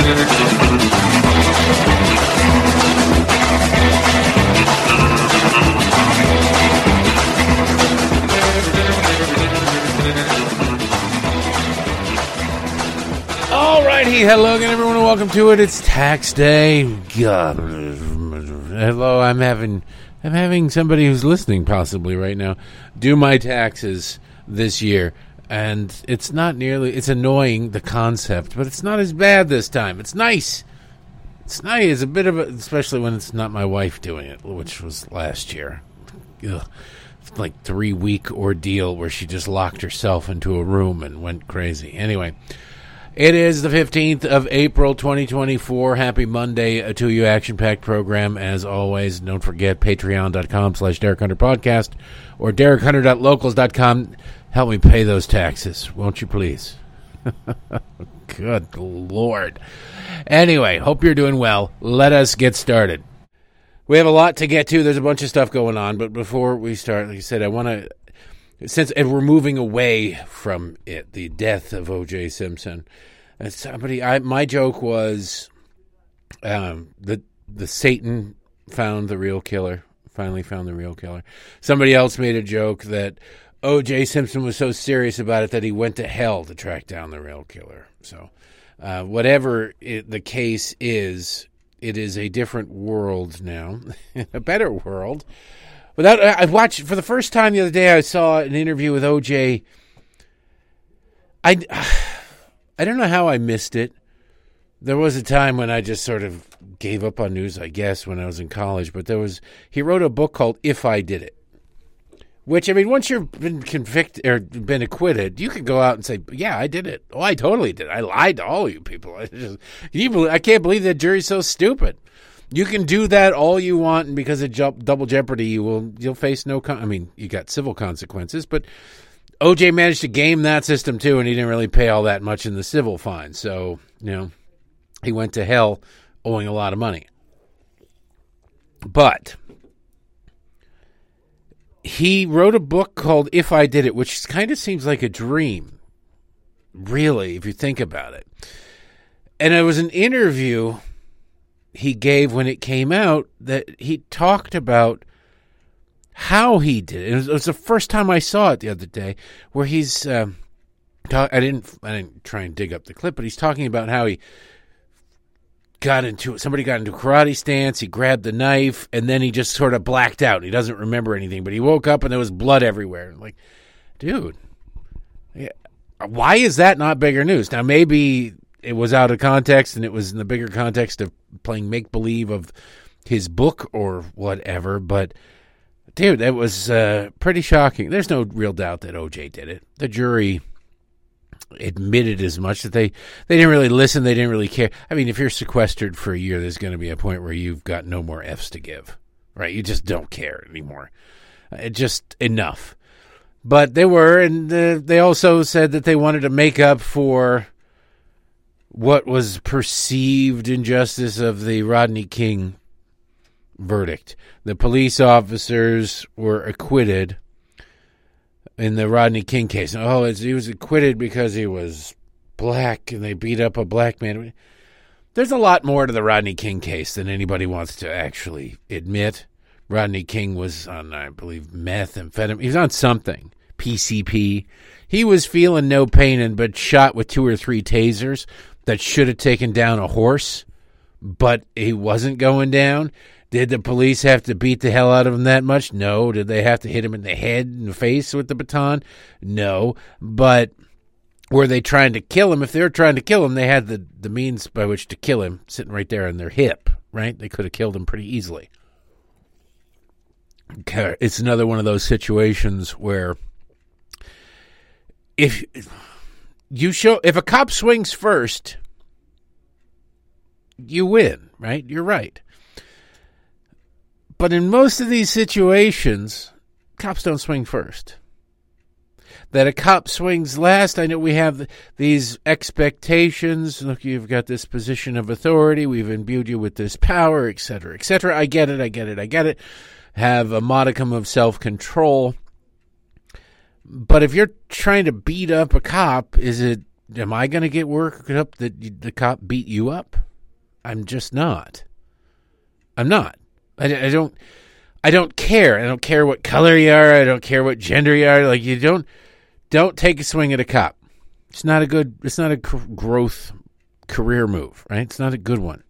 Alrighty, hello again, everyone, and welcome to it. It's tax day. God, hello. I'm having somebody who's listening possibly right now do my taxes this year, and it's not nearly. It's annoying, the concept, but it's not as bad this time. It's nice. It's nice. It's a bit of a, especially when it's not my wife doing it, which was last year. Ugh. Like 3-week ordeal where she just locked herself into a room and went crazy. Anyway, it is the 15th of April, 2024. Happy Monday to you, action-packed program. As always, don't forget patreon.com/Derek Hunter Podcast or DerekHunter.locals.com. Help me pay those taxes, won't you please? Good Lord. Anyway, hope you're doing well. Let us get started. We have a lot to get to. There's a bunch of stuff going on, but before we start, like I said, I want to, since we're moving away from it, the death of O.J. Simpson. My joke was the Satan found the real killer, finally found the real killer. Somebody else made a joke that O.J. Simpson was so serious about it that he went to hell to track down the real killer. So whatever the case is, it is a different world now, a better world. I watched, for the first time the other day, I saw an interview with O.J. I don't know how I missed it. There was a time when I just sort of gave up on news, I guess, when I was in college. But he wrote a book called If I Did It. Which, I mean, once you've been convicted or been acquitted, you can go out and say, yeah, I did it. Oh, I totally did. I lied to all of you people. I can't believe that jury's so stupid. You can do that all you want, and because of double jeopardy, you'll face no. You got civil consequences, but OJ managed to game that system too, and he didn't really pay all that much in the civil fine. So he went to hell owing a lot of money. But he wrote a book called If I Did It, which kind of seems like a dream, really, if you think about it. And it was an interview he gave when it came out that he talked about how he did it. It was the first time I saw it the other day, where he's I didn't try and dig up the clip, but he's talking about how he somebody got into a karate stance, he grabbed the knife, and then he just sort of blacked out. He doesn't remember anything, but he woke up and there was blood everywhere. Like, dude, why is that not bigger news? Now, maybe it was out of context and it was in the bigger context of playing make-believe of his book or whatever, but dude, that was pretty shocking. There's no real doubt that O.J. did it. The jury admitted as much, that they didn't really listen, they didn't really care. I mean, if you're sequestered for a year, there's going to be a point where you've got no more F's to give, right? You just don't care anymore. Just enough. But they were, and they also said that they wanted to make up for what was perceived injustice of the Rodney King verdict. The police officers were acquitted in the Rodney King case. He was acquitted because he was black and they beat up a black man. There's a lot more to the Rodney King case than anybody wants to actually admit. Rodney King was on, I believe, methamphetamine. He was on something, PCP. He was feeling no pain but shot with 2 or 3 tasers that should have taken down a horse, but he wasn't going down. Did the police have to beat the hell out of him that much? No. Did they have to hit him in the head and the face with the baton? No. But were they trying to kill him? If they were trying to kill him, they had the means by which to kill him sitting right there in their hip, right? They could have killed him pretty easily. It's another one of those situations where if a cop swings first, you win, right? You're right. But in most of these situations, cops don't swing first. That a cop swings last, I know we have these expectations. Look, you've got this position of authority. We've imbued you with this power, et cetera, et cetera. I get it. Have a modicum of self-control. But if you're trying to beat up a cop, is it am I going to get worked up that the cop beat you up? I'm just not. I'm not. I don't care. I don't care what color you are. I don't care what gender you are. Like, you don't take a swing at a cop. It's not a growth career move, right? It's not a good one.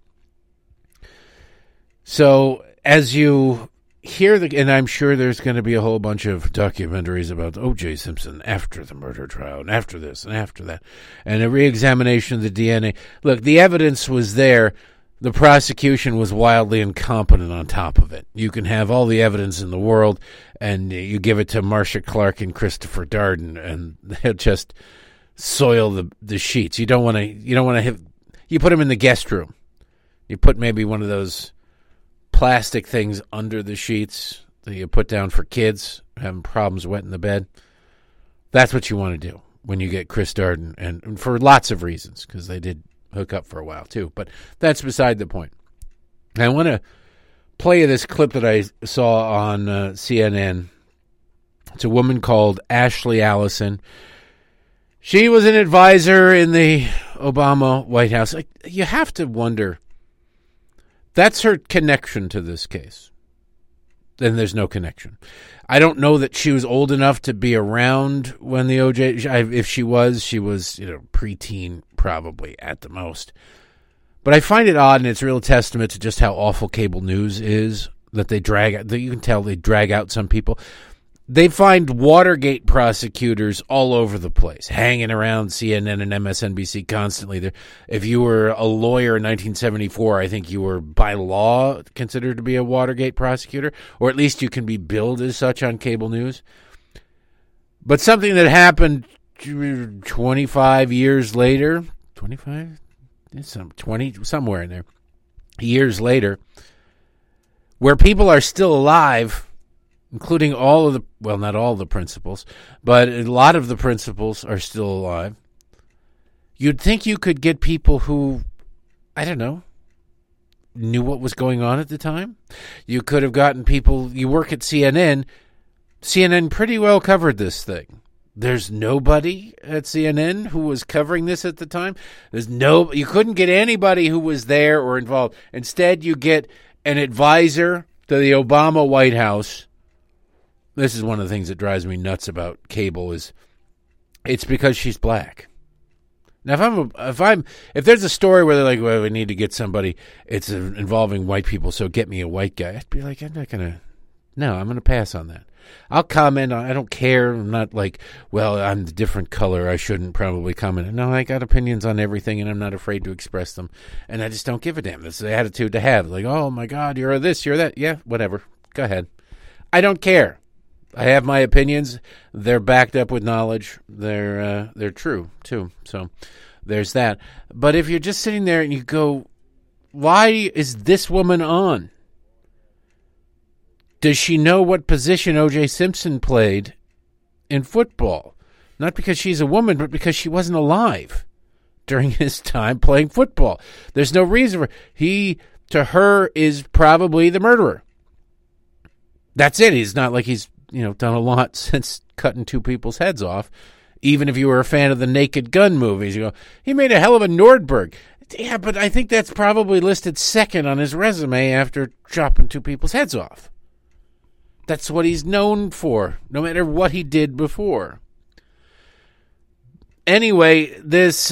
So as you hear and I'm sure there's going to be a whole bunch of documentaries about O.J. Simpson after the murder trial and after this and after that, and a reexamination of the DNA. Look, the evidence was there. The prosecution was wildly incompetent on top of it. You can have all the evidence in the world, and you give it to Marcia Clark and Christopher Darden, and they'll just soil the sheets. You don't want to. You put them in the guest room. You put maybe one of those plastic things under the sheets that you put down for kids having problems wetting the bed. That's what you want to do when you get Chris Darden, and for lots of reasons, because they did hook up for a while too. But that's beside the point. I want to play you this clip that I saw on CNN. It's a woman called Ashley Allison. She was an advisor in the Obama White House. Like, you have to wonder, that's her connection to this case. Then there's no connection. I don't know that she was old enough to be around when the OJ, if she was, preteen probably at the most. But I find it odd, and it's a real testament to just how awful cable news is, that you can tell they drag out some people. They find Watergate prosecutors all over the place, hanging around CNN and MSNBC constantly. If you were a lawyer in 1974, I think you were by law considered to be a Watergate prosecutor, or at least you can be billed as such on cable news. But something that happened 25 years later, 25? 20, somewhere in there, years later, where people are still alive, including not all the principals, but a lot of the principals are still alive. You'd think you could get people who, I don't know, knew what was going on at the time. You could have gotten people, you work at CNN. CNN pretty well covered this thing. There's nobody at CNN who was covering this at the time. You couldn't get anybody who was there or involved. Instead, you get an advisor to the Obama White House. This is one of the things that drives me nuts about cable, is it's because she's black. Now, if there's a story where they're like, well, we need to get somebody, it's involving white people, so get me a white guy, I'd be like, I'm going to pass on that. I'll comment on, I don't care. I'm not like, well, I'm the different color, I shouldn't probably comment. No, I got opinions on everything, and I'm not afraid to express them, and I just don't give a damn. That's the attitude to have. Like, oh my God, you're this, you're that. Yeah, whatever. Go ahead. I don't care. I have my opinions. They're backed up with knowledge. They're true too. So there's that. But if you're just sitting there and you go, why is this woman on? Does she know what position O.J. Simpson played in football? Not because she's a woman, but because she wasn't alive during his time playing football. There's no reason for he, to her, is probably the murderer. That's it. He's not like he's done a lot since cutting two people's heads off. Even if you were a fan of the Naked Gun movies, you go, he made a hell of a Nordberg. Yeah, but I think that's probably listed second on his resume after chopping two people's heads off. That's what he's known for, no matter what he did before. Anyway, this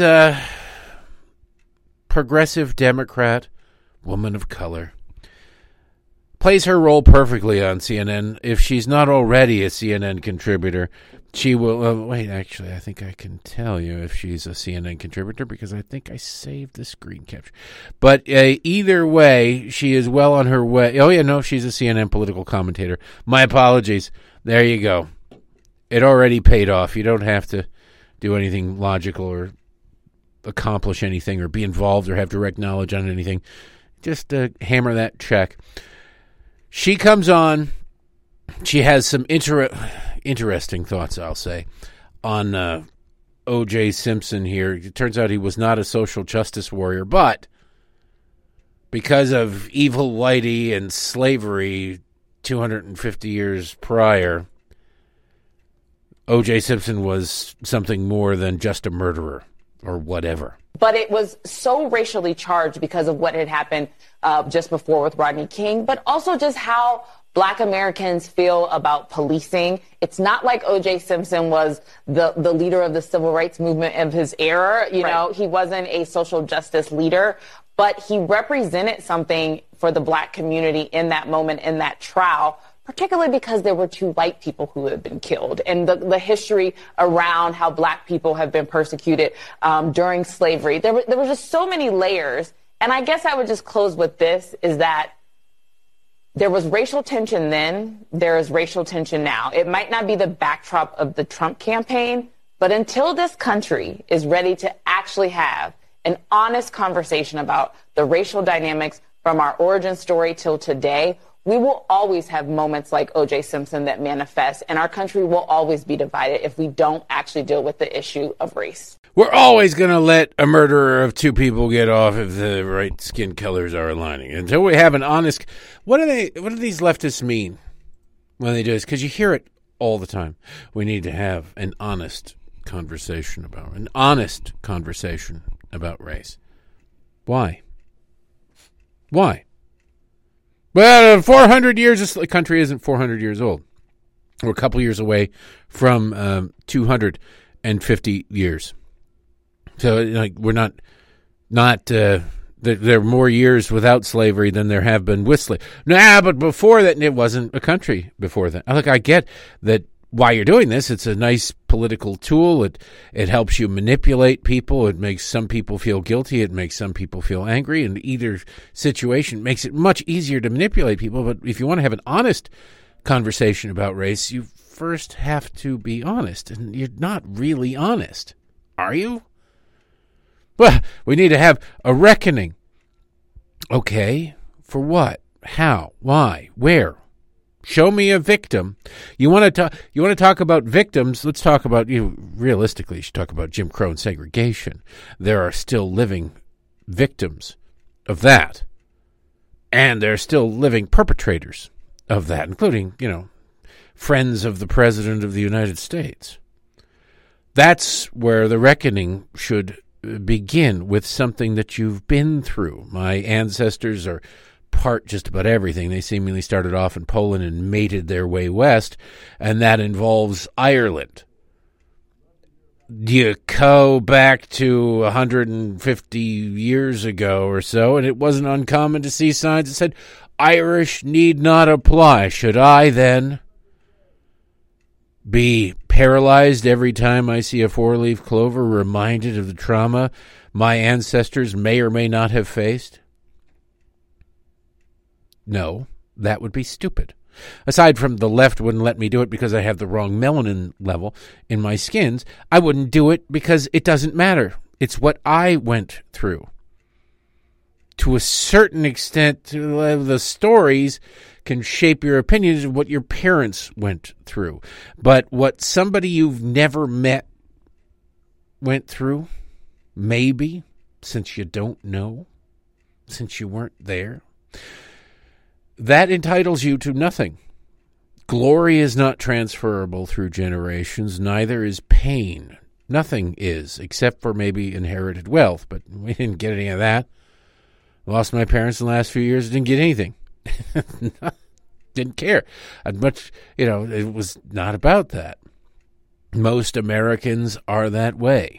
progressive Democrat, woman of color, plays her role perfectly on CNN. If she's not already a CNN contributor, she will... actually, I think I can tell you if she's a CNN contributor, because I think I saved the screen capture. But either way, she is well on her way. Oh, yeah, no, she's a CNN political commentator. My apologies. There you go. It already paid off. You don't have to do anything logical or accomplish anything or be involved or have direct knowledge on anything. Just hammer that check. She comes on. She has some interesting thoughts, I'll say, on O.J. Simpson here. It turns out he was not a social justice warrior, but because of evil Whitey and slavery 250 years prior, O.J. Simpson was something more than just a murderer. or whatever. But it was so racially charged because of what had happened just before with Rodney King, but also just how Black Americans feel about policing. It's not like O.J. Simpson was the leader of the civil rights movement of his era. You know, he wasn't a social justice leader, but he represented something for the Black community in that moment, in that trial, particularly because there were 2 white people who had been killed, and the history around how Black people have been persecuted during slavery. There were just so many layers. And I guess I would just close with this, is that there was racial tension then, there is racial tension now. It might not be the backdrop of the Trump campaign, but until this country is ready to actually have an honest conversation about the racial dynamics from our origin story till today, we will always have moments like O.J. Simpson that manifest, and our country will always be divided if we don't actually deal with the issue of race. We're always going to let a murderer of 2 people get off if the right skin colors are aligning. Until we have an honest... What do these leftists mean when they do this? Because you hear it all the time. We need to have an honest conversation about race. Why? Why? Well, 400 years, the country isn't 400 years old. We're a couple years away from 250 years. So, like, we're not there are more years without slavery than there have been with slavery. Nah, but before that, it wasn't a country before that. Look, I get that why you're doing this. It's a nice political tool. It helps you manipulate people. It makes some people feel guilty. It makes some people feel angry. And either situation makes it much easier to manipulate people. But if you want to have an honest conversation about race, you first have to be honest. And you're not really honest, are you? Well, we need to have a reckoning. Okay, for what? How? Why? Where? Show me a victim. You want to talk about victims? Let's talk about, realistically, you should talk about Jim Crow and segregation. There are still living victims of that. And there are still living perpetrators of that, including, friends of the President of the United States. That's where the reckoning should begin, with something that you've been through. My ancestors are part just about everything. They seemingly started off in Poland and mated their way west, and that involves Ireland. You go back to 150 years ago or so, and it wasn't uncommon to see signs that said, Irish need not apply. Should I then be paralyzed every time I see a 4-leaf clover, reminded of the trauma my ancestors may or may not have faced? No, that would be stupid. Aside from the left wouldn't let me do it because I have the wrong melanin level in my skins, I wouldn't do it because it doesn't matter. It's what I went through. To a certain extent, the stories can shape your opinions of what your parents went through. But what somebody you've never met went through, maybe, since you don't know, since you weren't there, that entitles you to nothing. Glory is not transferable through generations, neither is pain. Nothing is, except for maybe inherited wealth, but we didn't get any of that. Lost my parents in the last few years, didn't get anything. Didn't care. Much, it was not about that. Most Americans are that way.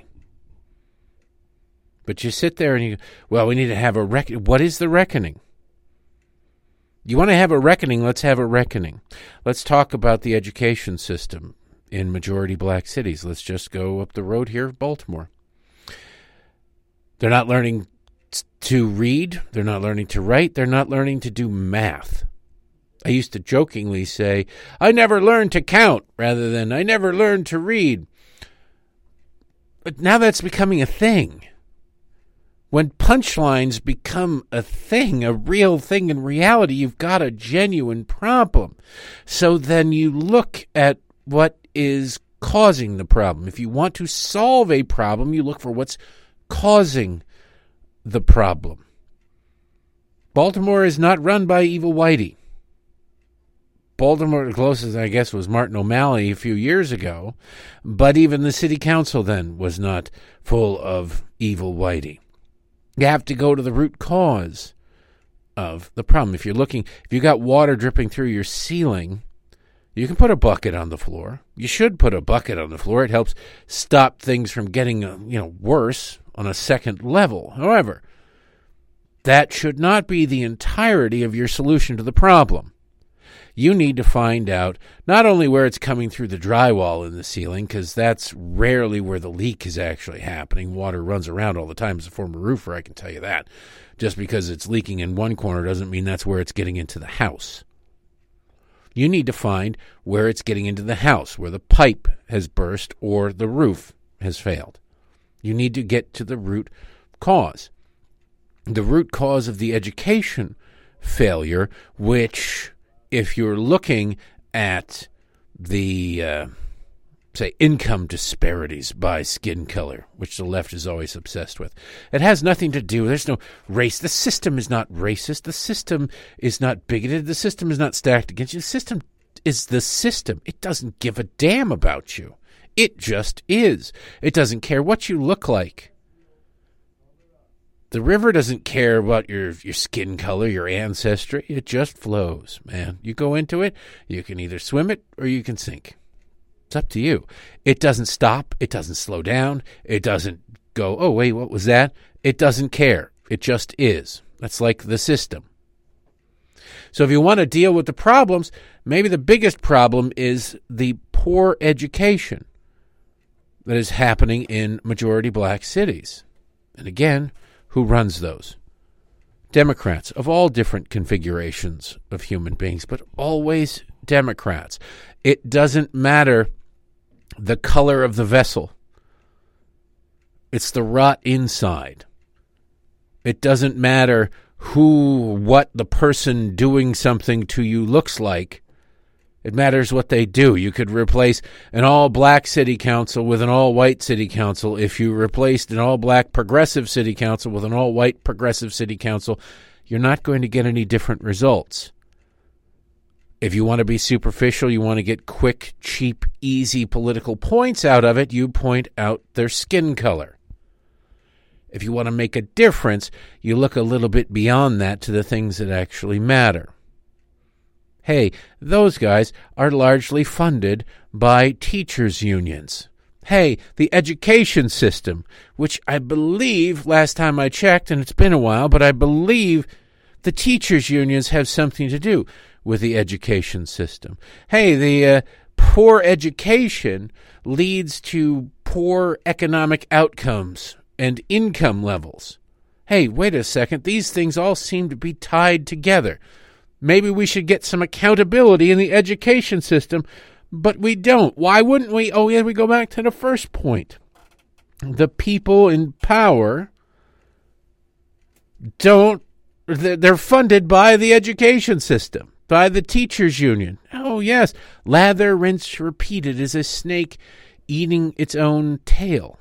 But you sit there and you go, well, we need to have a reckoning. What is the reckoning? You want to have a reckoning, let's have a reckoning. Let's talk about the education system in majority black cities. Let's just go up the road here, Baltimore. They're not learning to read. They're not learning to write. They're not learning to do math. I used to jokingly say, I never learned to count, rather than I never learned to read. But now that's becoming a thing. When punchlines become a thing, a real thing in reality, you've got a genuine problem. So then you look at what is causing the problem. If you want to solve a problem, you look for what's causing the problem. Baltimore is not run by Evil Whitey. Baltimore, the closest, I guess, was Martin O'Malley a few years ago, but even the city council then was not full of evil whitey. You have to go to the root cause of the problem. If you got water dripping through your ceiling, you can put a bucket on the floor. You should put a bucket on the floor. It helps stop things from getting, worse on a second level. However, that should not be the entirety of your solution to the problem. You need to find out not only where it's coming through the drywall in the ceiling, because that's rarely where the leak is actually happening. Water runs around all the time. As a former roofer, I can tell you that. Just because it's leaking in one corner doesn't mean that's where it's getting into the house. You need to find where it's getting into the house, where the pipe has burst or the roof has failed. You need to get to the root cause. The root cause of the education failure, which, if you're looking at the, income disparities by skin color, which the left is always obsessed with, it has nothing to do, there's no race. The system is not racist. The system is not bigoted. The system is not stacked against you. The system is the system. It doesn't give a damn about you. It just is. It doesn't care what you look like. The river doesn't care about your skin color, your ancestry. It just flows, man. You go into it, you can either swim it or you can sink. It's up to you. It doesn't stop. It doesn't slow down. It doesn't go, oh, wait, what was that? It doesn't care. It just is. That's like the system. So if you want to deal with the problems, maybe the biggest problem is the poor education that is happening in majority black cities. And again, who runs those? Democrats of all different configurations of human beings, but always Democrats. It doesn't matter the color of the vessel. It's the rot inside. It doesn't matter what the person doing something to you looks like. It matters what they do. You could replace an all-black city council with an all-white city council. If you replaced an all-black progressive city council with an all-white progressive city council, you're not going to get any different results. If you want to be superficial, you want to get quick, cheap, easy political points out of it, you point out their skin color. If you want to make a difference, you look a little bit beyond that to the things that actually matter. Hey, those guys are largely funded by teachers' unions. Hey, the education system, which I believe, last time I checked, and it's been a while, but I believe the teachers' unions have something to do with the education system. Hey, the poor education leads to poor economic outcomes and income levels. Hey, wait a second. These things all seem to be tied together. Maybe we should get some accountability in the education system, but we don't. Why wouldn't we? Oh, yeah, we go back to the first point. The people in power they're funded by the education system, by the teachers' union. Oh, yes. Lather, rinse, repeat. It is a snake eating its own tail.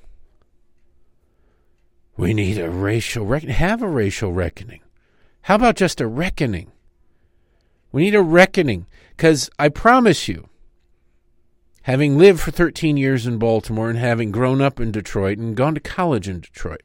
We need a racial reckoning. Have a racial reckoning. How about just a reckoning? We need a reckoning, because I promise you, having lived for 13 years in Baltimore and having grown up in Detroit and gone to college in Detroit,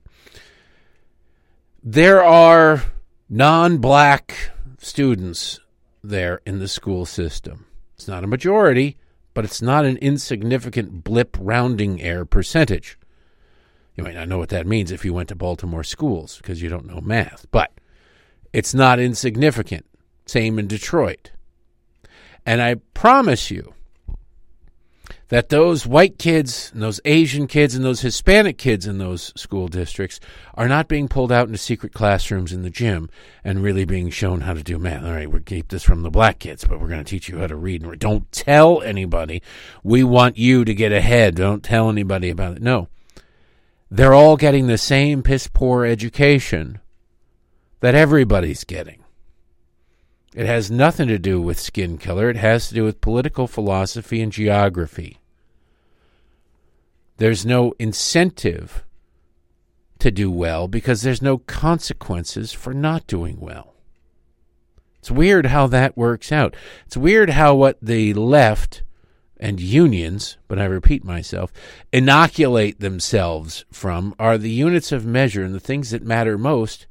there are non-black students there in the school system. It's not a majority, but it's not an insignificant blip rounding error percentage. You might not know what that means if you went to Baltimore schools because you don't know math, but it's not insignificant. Same in Detroit. And I promise you that those white kids and those Asian kids and those Hispanic kids in those school districts are not being pulled out into secret classrooms in the gym and really being shown how to do math. All right, we'll keep this from the black kids, but we're going to teach you how to read. And don't tell anybody. We want you to get ahead. Don't tell anybody about it. No. They're all getting the same piss-poor education that everybody's getting. It has nothing to do with skin color. It has to do with political philosophy and geography. There's no incentive to do well because there's no consequences for not doing well. It's weird how that works out. It's weird how what the left and unions, but I repeat myself, inoculate themselves from are the units of measure and the things that matter most,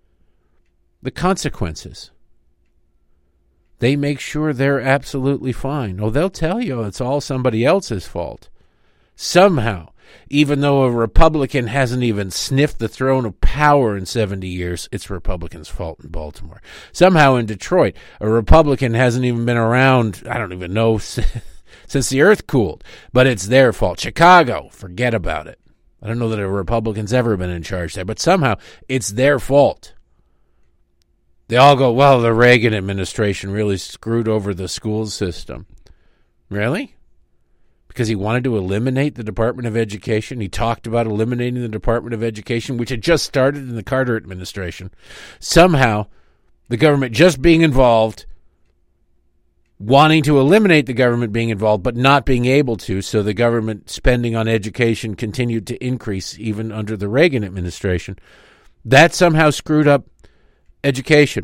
the consequences. They make sure they're absolutely fine. Oh, they'll tell you it's all somebody else's fault. Somehow, even though a Republican hasn't even sniffed the throne of power in 70 years, it's Republicans' fault in Baltimore. Somehow in Detroit, a Republican hasn't even been around, I don't even know, since the earth cooled, but it's their fault. Chicago, forget about it. I don't know that a Republican's ever been in charge there, but somehow it's their fault. They all go, well, the Reagan administration really screwed over the school system. Really? Because he wanted to eliminate the Department of Education. He talked about eliminating the Department of Education, which had just started in the Carter administration. Somehow, the government just being involved, wanting to eliminate the government being involved, but not being able to, so the government spending on education continued to increase even under the Reagan administration. That somehow screwed up education.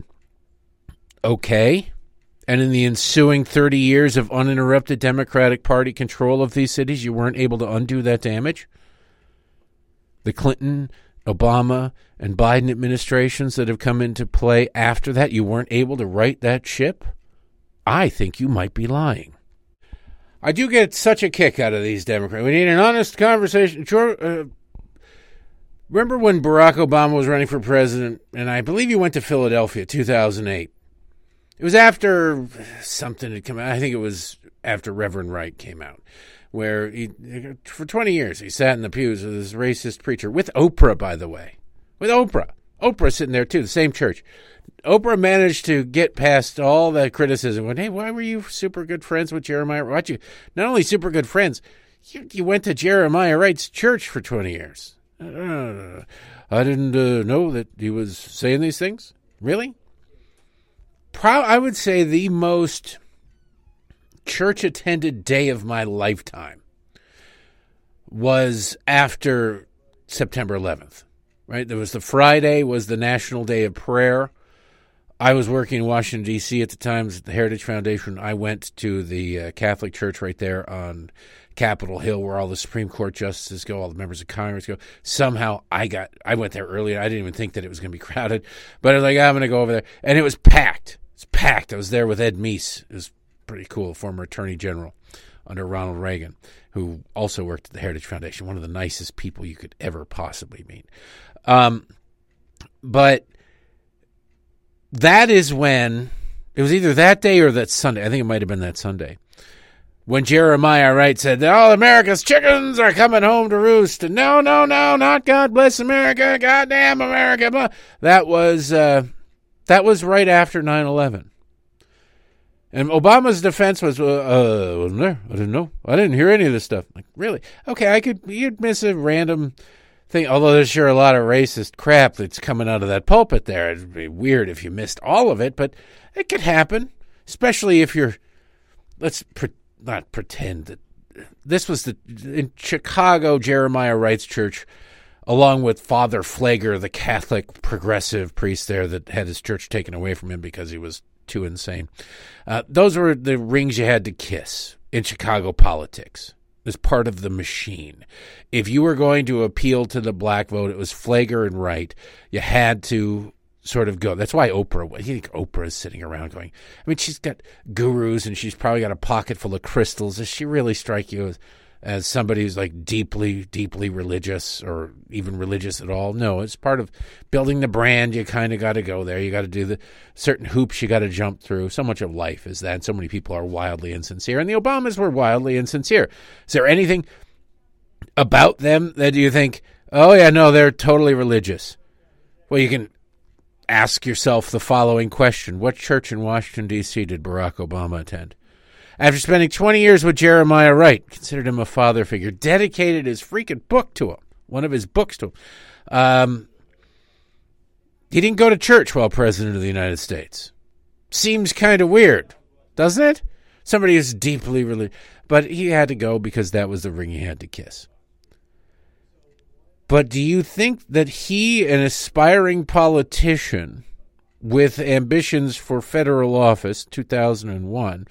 Okay. And in the ensuing 30 years of uninterrupted Democratic Party control of these cities, you weren't able to undo that damage? The Clinton, Obama, and Biden administrations that have come into play after that, you weren't able to right that ship? I think you might be lying. I do get such a kick out of these Democrats. We need an honest conversation. Sure. Remember when Barack Obama was running for president, and I believe he went to Philadelphia, 2008. It was after something had come out. I think it was after Reverend Wright came out, where for 20 years he sat in the pews with this racist preacher, with Oprah, by the way. With Oprah. Oprah sitting there, too, the same church. Oprah managed to get past all that criticism. Went, hey, why were you super good friends with Jeremiah Wright? You not only super good friends, you went to Jeremiah Wright's church for 20 years. I didn't know that he was saying these things. Really? I would say the most church-attended day of my lifetime was after September 11th. Right? There was the Friday was the National Day of Prayer. I was working in Washington, D.C. at the time at the Heritage Foundation. I went to the Catholic Church right there on Capitol Hill where all the Supreme Court justices go, all the members of Congress go. Somehow I went there earlier. I didn't even think that it was going to be crowded. But I was like, I'm going to go over there. And it was packed. It's packed. I was there with Ed Meese. It was pretty cool, former Attorney General under Ronald Reagan, who also worked at the Heritage Foundation, one of the nicest people you could ever possibly meet. But that is when, it was either that day or that Sunday, I think it might have been that Sunday, when Jeremiah Wright said, all America's chickens are coming home to roost. And no, not God bless America, goddamn America. That was right after 9/11. And Obama's defense was, wasn't there? I didn't know. I didn't hear any of this stuff. Like, really? Okay, you'd miss a random thing, although there's sure a lot of racist crap that's coming out of that pulpit there. It'd be weird if you missed all of it, but it could happen, especially if you're, not pretend that this was in Chicago, Jeremiah Wright's church, along with Father Flager, the Catholic progressive priest there that had his church taken away from him because he was too insane. Those were the rings you had to kiss in Chicago politics as part of the machine. If you were going to appeal to the black vote, it was Flager and Wright. You had to sort of go. That's why Oprah, you think Oprah is sitting around going, I mean, she's got gurus and she's probably got a pocket full of crystals. Does she really strike you as somebody who's like deeply, deeply religious or even religious at all? No, it's part of building the brand. You kind of got to go there. You got to do the certain hoops you got to jump through. So much of life is that. And so many people are wildly insincere. And the Obamas were wildly insincere. Is there anything about them that you think, oh, yeah, no, they're totally religious? Well, you can ask yourself the following question. What church in Washington, D.C. did Barack Obama attend? After spending 20 years with Jeremiah Wright, considered him a father figure, dedicated his freaking book to him, one of his books to him. He didn't go to church while president of the United States. Seems kind of weird, doesn't it? Somebody who's deeply religious. But he had to go because that was the ring he had to kiss. But do you think that he, an aspiring politician, with ambitions for federal office, 2001,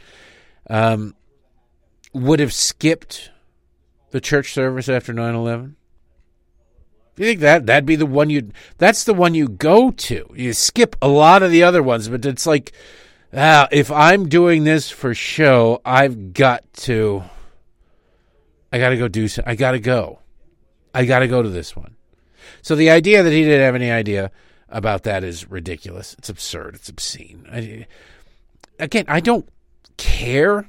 would have skipped the church service after 9/11? Do you think that'd be the one that's the one you go to? You skip a lot of the other ones, but it's like, if I'm doing this for show, I got to go do so. I got to go to this one. So the idea that he didn't have any idea about that is ridiculous. It's absurd. It's obscene. I don't care.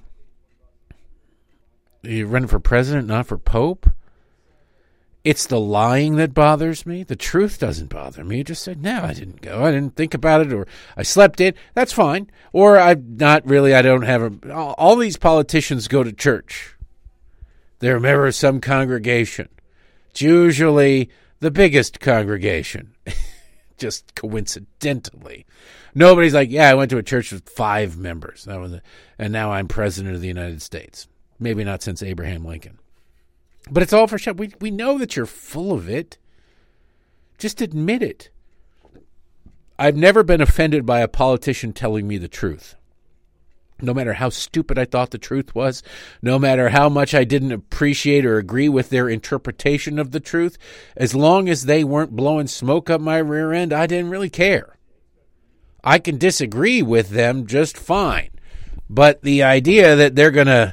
You're running for president, not for pope. It's the lying that bothers me. The truth doesn't bother me. You just said, no, I didn't go. I didn't think about it, or I slept in. That's fine. Or I'm not really, I don't have all these politicians go to church. They're a member of some congregation. It's usually the biggest congregation. Just coincidentally. Nobody's like, yeah, I went to a church with 5 members. And now I'm president of the United States. Maybe not since Abraham Lincoln. But it's all for show. We know that you're full of it. Just admit it. I've never been offended by a politician telling me the truth. No matter how stupid I thought the truth was, no matter how much I didn't appreciate or agree with their interpretation of the truth, as long as they weren't blowing smoke up my rear end, I didn't really care. I can disagree with them just fine. But the idea that they're going to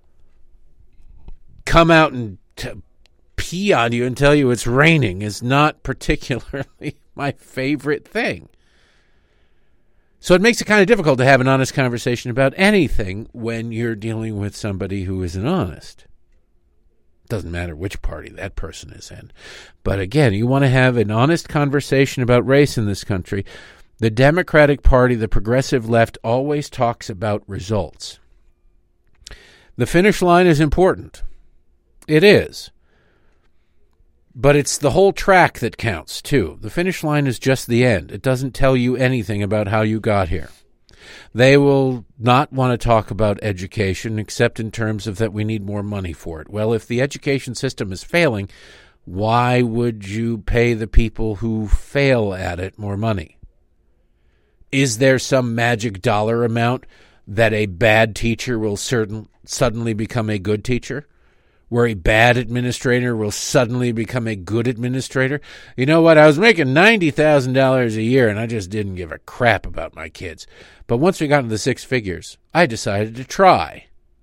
come out and pee on you and tell you it's raining is not particularly my favorite thing. So it makes it kind of difficult to have an honest conversation about anything when you're dealing with somebody who isn't honest. Doesn't matter which party that person is in. But again, you want to have an honest conversation about race in this country. The Democratic Party, the progressive left, always talks about results. The finish line is important. It is. But it's the whole track that counts, too. The finish line is just the end. It doesn't tell you anything about how you got here. They will not want to talk about education except in terms of that we need more money for it. Well, if the education system is failing, why would you pay the people who fail at it more money? Is there some magic dollar amount that a bad teacher will suddenly become a good teacher? Where a bad administrator will suddenly become a good administrator? You know what? I was making $90,000 a year, and I just didn't give a crap about my kids. But once we got into the 6 figures, I decided to try.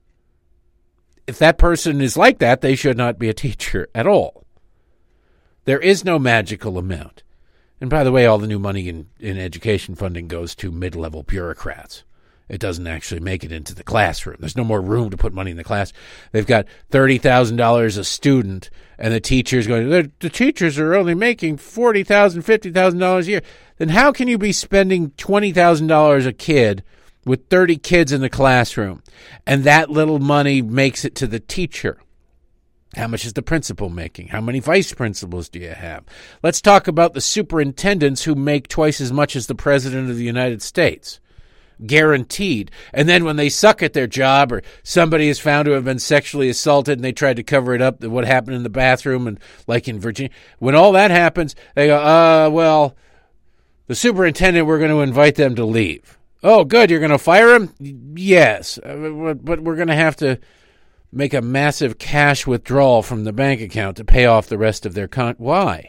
If that person is like that, they should not be a teacher at all. There is no magical amount. And by the way, all the new money in education funding goes to mid-level bureaucrats. It doesn't actually make it into the classroom. There's no more room to put money in the class. They've got $30,000 a student, and the teacher's going, the teachers are only making $40,000, $50,000 a year. Then how can you be spending $20,000 a kid with 30 kids in the classroom, and that little money makes it to the teacher? How much is the principal making? How many vice principals do you have? Let's talk about the superintendents who make twice as much as the president of the United States. Guaranteed. And then when they suck at their job, or somebody is found to have been sexually assaulted and they tried to cover it up, what happened in the bathroom, and like in Virginia, when all that happens, they go, well, the superintendent, we're going to invite them to leave. Oh, good, you're going to fire him? Yes, but we're going to have to make a massive cash withdrawal from the bank account to pay off the rest of their Why?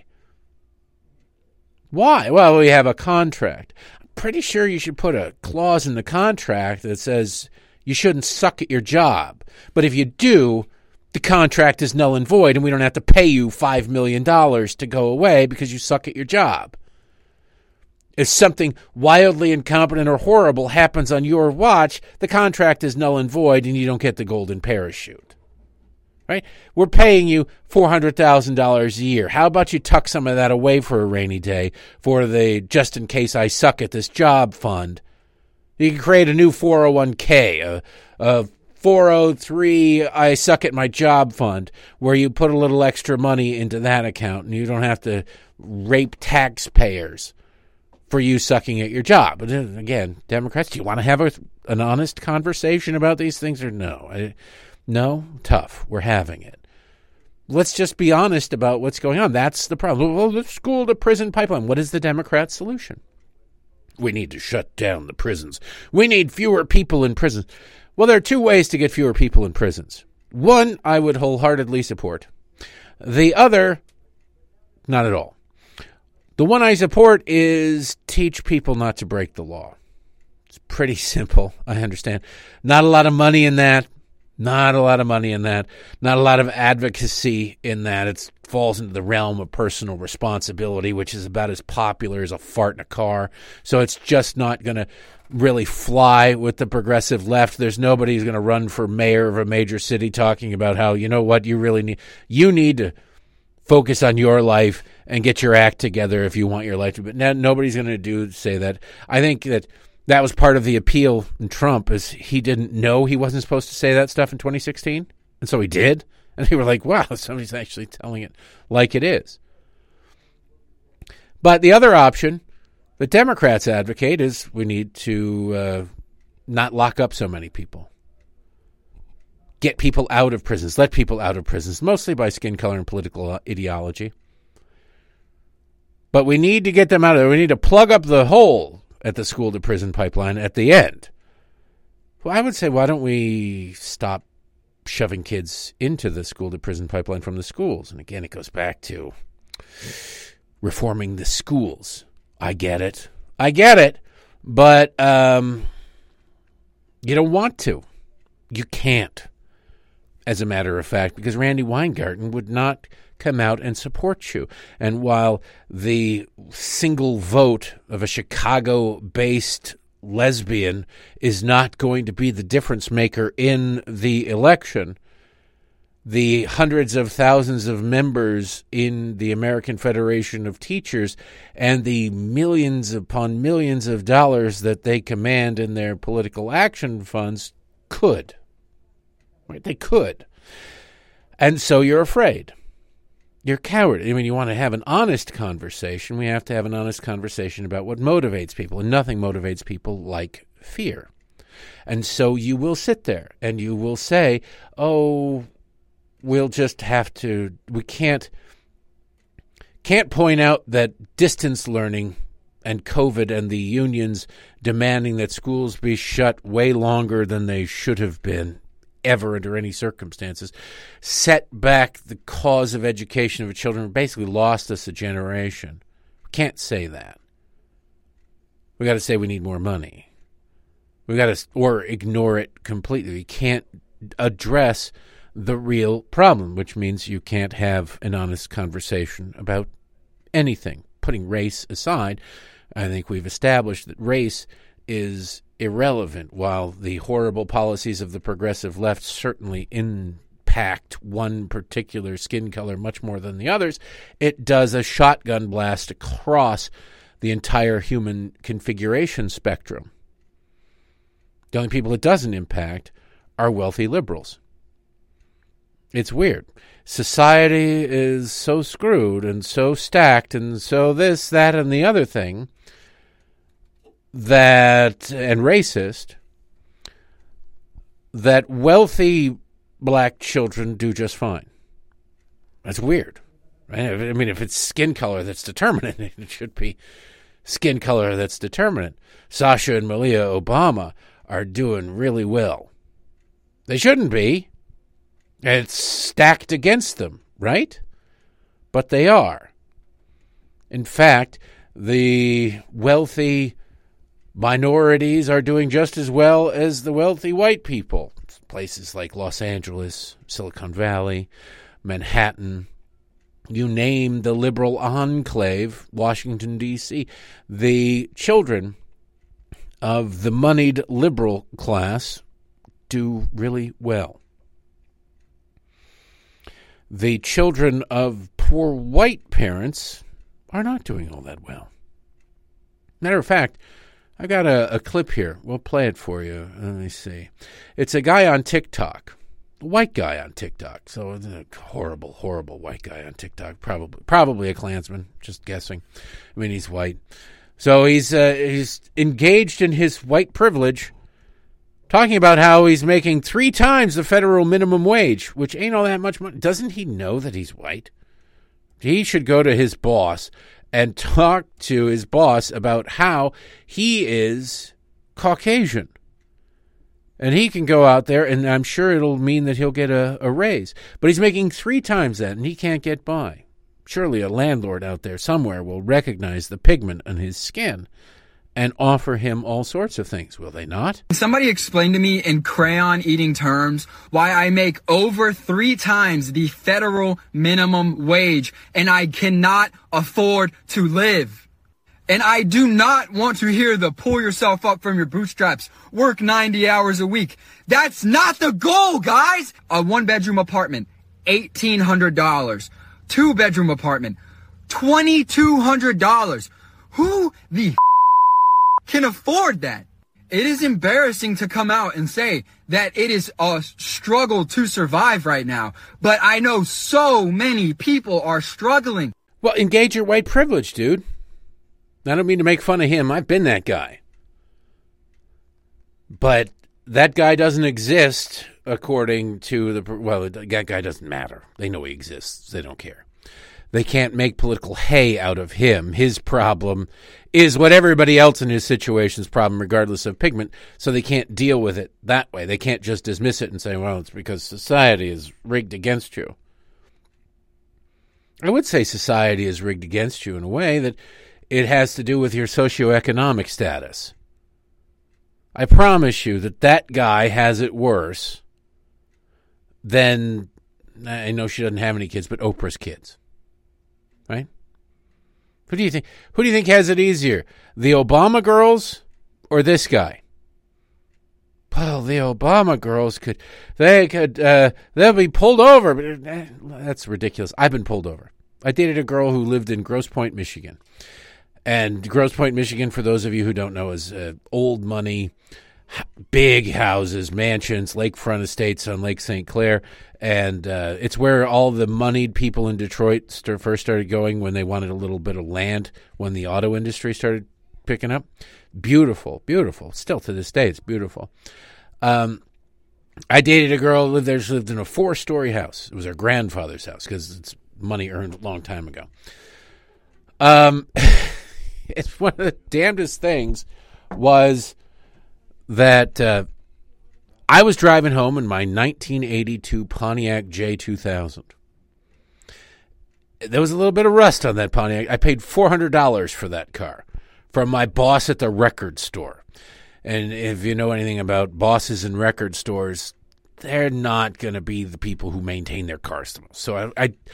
Well, we have a contract. Pretty sure you should put a clause in the contract that says you shouldn't suck at your job. But if you do, the contract is null and void, and we don't have to pay you $5 million to go away because you suck at your job. If something wildly incompetent or horrible happens on your watch, the contract is null and void, and you don't get the golden parachute. Right? We're paying you $400,000 a year. How about you tuck some of that away for a rainy day for the just in case I suck at this job fund? You can create a new 401k, a 403 I suck at my job fund, where you put a little extra money into that account and you don't have to rape taxpayers for you sucking at your job. But again, Democrats, do you want to have an honest conversation about these things or no? No? Tough. We're having it. Let's just be honest about what's going on. That's the problem. Well, the school to prison pipeline. What is the Democrat solution? We need to shut down the prisons. We need fewer people in prisons. Well, there are two ways to get fewer people in prisons. One, I would wholeheartedly support. The other, not at all. The one I support is teach people not to break the law. It's pretty simple, I understand. Not a lot of money in that. Not a lot of money in that. Not a lot of advocacy in that. It falls into the realm of personal responsibility, which is about as popular as a fart in a car. So it's just not going to really fly with the progressive left. There's nobody who's going to run for mayor of a major city talking about how, you know what, you need to focus on your life and get your act together if you want your life to. But nobody's going to say that. I think that was part of the appeal in Trump, is he didn't know he wasn't supposed to say that stuff in 2016. And so he did. And they were like, wow, somebody's actually telling it like it is. But the other option that Democrats advocate is we need to not lock up so many people. Get people out of prisons. Let people out of prisons, mostly by skin color and political ideology. But we need to get them out of there. We need to plug up the hole at the school-to-prison pipeline at the end. Well, I would say, why don't we stop shoving kids into the school-to-prison pipeline from the schools? And again, it goes back to reforming the schools. I get it. But you don't want to. You can't, as a matter of fact, because Randy Weingarten would not come out and support you. And while the single vote of a Chicago-based lesbian is not going to be the difference maker in the election, the hundreds of thousands of members in the American Federation of Teachers and the millions upon millions of dollars that they command in their political action funds could. Right? They could. And so you're afraid. You're coward. I mean, you want to have an honest conversation. We have to have an honest conversation about what motivates people. And nothing motivates people like fear. And so you will sit there and you will say, oh, we'll just have to, we can't point out that distance learning and COVID and the unions demanding that schools be shut way longer than they should have been ever under any circumstances set back the cause of education of children, basically lost us a generation. We can't say that. We got to say we need more money. We got to, or ignore it completely. We can't address the real problem, which means you can't have an honest conversation about anything. Putting race aside, I think we've established that race is irrelevant. While the horrible policies of the progressive left certainly impact one particular skin color much more than the others, it does a shotgun blast across the entire human configuration spectrum. The only people it doesn't impact are wealthy liberals. It's weird. Society is so screwed and so stacked and so this, that, and the other thing that, and racist, that wealthy black children do just fine. That's weird. Right? I mean, if it's skin color that's determinant, it should be skin color that's determinant. Sasha and Malia Obama are doing really well. They shouldn't be. It's stacked against them, right? But they are. In fact, the wealthy minorities are doing just as well as the wealthy white people. Places like Los Angeles, Silicon Valley, Manhattan, you name the liberal enclave, Washington, D.C., the children of the moneyed liberal class do really well. The children of poor white parents are not doing all that well. Matter of fact, I got a clip here. We'll play it for you. Let me see. It's a guy on TikTok, a white guy on TikTok. So a horrible, horrible white guy on TikTok. Probably a Klansman, just guessing. I mean, he's white. So he's engaged in his white privilege, talking about how he's making 3 times the federal minimum wage, which ain't all that much money. Doesn't he know that he's white? He should go to his boss and talk to his boss about how he is Caucasian. And he can go out there, and I'm sure it'll mean that he'll get a raise. But he's making 3 times that, and he can't get by. Surely a landlord out there somewhere will recognize the pigment on his skin and offer him all sorts of things, will they not? Somebody explained to me in crayon-eating terms why I make over 3 times the federal minimum wage, and I cannot afford to live. And I do not want to hear the pull yourself up from your bootstraps, work 90 hours a week. That's not the goal, guys! A 1-bedroom apartment, $1,800. 2-bedroom apartment, $2,200. Who the can afford that? It is embarrassing to come out and say that it is a struggle to survive right now, but I know so many people are struggling. Well, engage your white privilege, dude. I don't mean to make fun of him. I've been that guy. But that guy doesn't exist according to that guy doesn't matter. They know he exists. They don't care. They can't make political hay out of him. His problem is what everybody else in his situation's problem, regardless of pigment, so they can't deal with it that way. They can't just dismiss it and say, well, it's because society is rigged against you. I would say society is rigged against you in a way that it has to do with your socioeconomic status. I promise you that guy has it worse than, I know she doesn't have any kids, but Oprah's kids. Right? Who do you think has it easier? The Obama girls or this guy? Well, the Obama girls they'll be pulled over. But that's ridiculous. I've been pulled over. I dated a girl who lived in Grosse Pointe, Michigan. And Grosse Pointe, Michigan, for those of you who don't know, is old money, big houses, mansions, lakefront estates on Lake St. Clair. And it's where all the moneyed people in Detroit first started going when they wanted a little bit of land when the auto industry started picking up. Beautiful, beautiful. Still to this day, it's beautiful. I dated a girl who lived there. She lived in a 4-story house. It was her grandfather's house because it's money earned a long time ago. It's one of the damnedest things was that I was driving home in my 1982 Pontiac J2000. There was a little bit of rust on that Pontiac. I paid $400 for that car from my boss at the record store. And if you know anything about bosses in record stores, they're not going to be the people who maintain their cars the most. So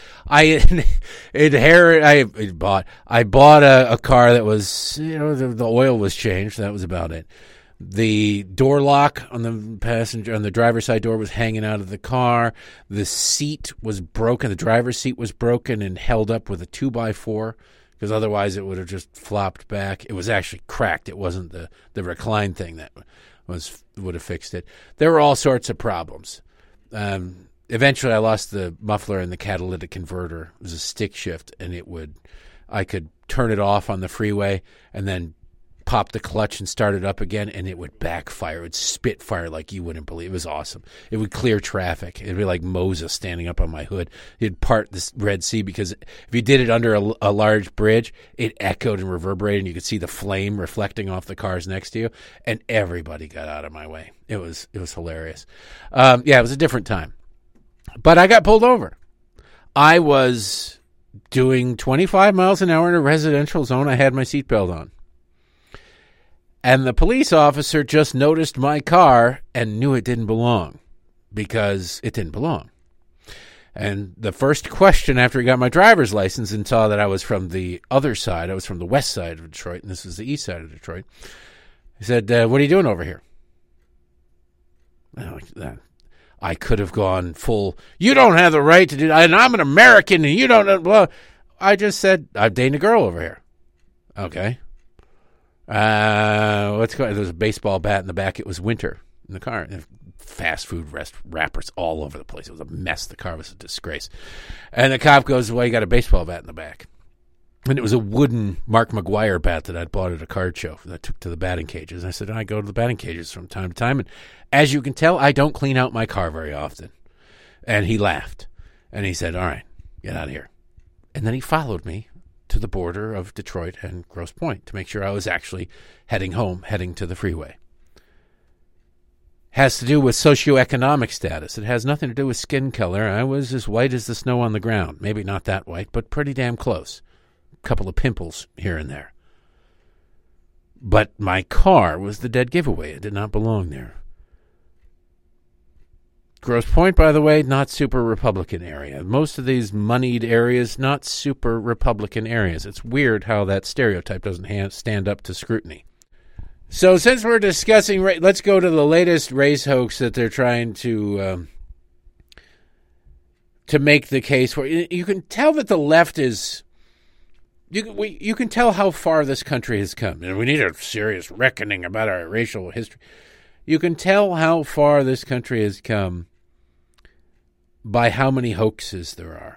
I bought a car that was, the oil was changed. That was about it. The door lock on the driver's side door was hanging out of the car. The seat was broken. The driver's seat was broken and held up with a 2x4 because otherwise it would have just flopped back. It was actually cracked. It wasn't the recline thing that would have fixed it. There were all sorts of problems. Eventually I lost the muffler and the catalytic converter. It was a stick shift, and I could turn it off on the freeway and then pop the clutch and start it up again, and it would backfire. It would spit fire like you wouldn't believe. It was awesome. It would clear traffic. It would be like Moses standing up on my hood. He'd part this Red Sea because if you did it under a large bridge, it echoed and reverberated, and you could see the flame reflecting off the cars next to you, and everybody got out of my way. It was hilarious. It was a different time. But I got pulled over. I was doing 25 miles an hour in a residential zone. I had my seatbelt on. And the police officer just noticed my car and knew it didn't belong because it didn't belong. And the first question after he got my driver's license and saw that I was from the other side, I was from the west side of Detroit, and this is the east side of Detroit, he said, what are you doing over here? I could have gone full, you don't have the right to do that, and I'm an American, and you don't know. Well, I just said, I'm dating a girl over here. Okay. Let's go. There was a baseball bat in the back. It was winter in the car. Fast food wrappers all over the place. It was a mess. The car was a disgrace. And the cop goes, well, you got a baseball bat in the back. And it was a wooden Mark McGuire bat that I'd bought at a card show that I took to the batting cages. And I said, I go to the batting cages from time to time. And as you can tell, I don't clean out my car very often. And he laughed. And he said, all right, get out of here. And then he followed me to the border of Detroit and Grosse Pointe to make sure I was actually heading home, heading to the freeway. Has to do with socioeconomic status. It has nothing to do with skin color. I was as white as the snow on the ground. Maybe not that white, but pretty damn close. A couple of pimples here and there. But my car was the dead giveaway. It did not belong there. Grosse Pointe, by the way, not super Republican area. Most of these moneyed areas, not super Republican areas. It's weird how that stereotype doesn't stand up to scrutiny. So since we're discussing, let's go to the latest race hoax that they're trying to make the case for. You can tell that the left is. You can tell how far this country has come, and we need a serious reckoning about our racial history. You can tell how far this country has come by how many hoaxes there are.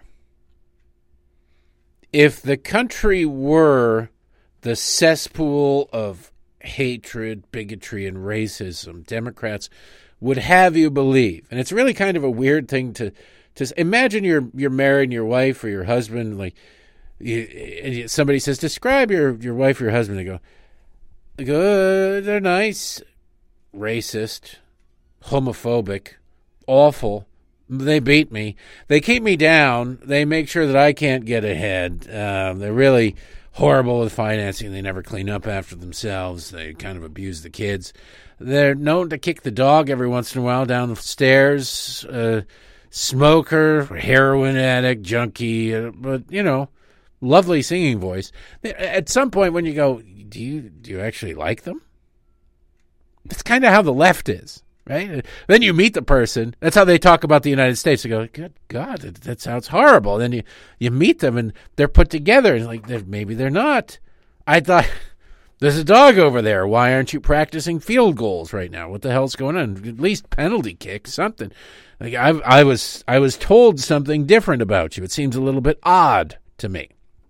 If the country were the cesspool of hatred, bigotry, and racism, Democrats would have you believe. And it's really kind of a weird thing to imagine you're married and your wife or your husband, like somebody says, describe your wife or your husband. They go, they're nice, racist, homophobic, awful. They beat me. They keep me down. They make sure that I can't get ahead. They're really horrible with financing. They never clean up after themselves. They kind of abuse the kids. They're known to kick the dog every once in a while down the stairs. Smoker, heroin addict, junkie, but, lovely singing voice. At some point when you go, do you actually like them? That's kind of how the left is, right? Then you meet the person. That's how they talk about the United States. They go, good God, that sounds horrible. Then you meet them and they're put together. And like, maybe they're not. I thought, there's a dog over there. Why aren't you practicing field goals right now? What the hell's going on? At least penalty kick, something. Like I was told something different about you. It seems a little bit odd to me.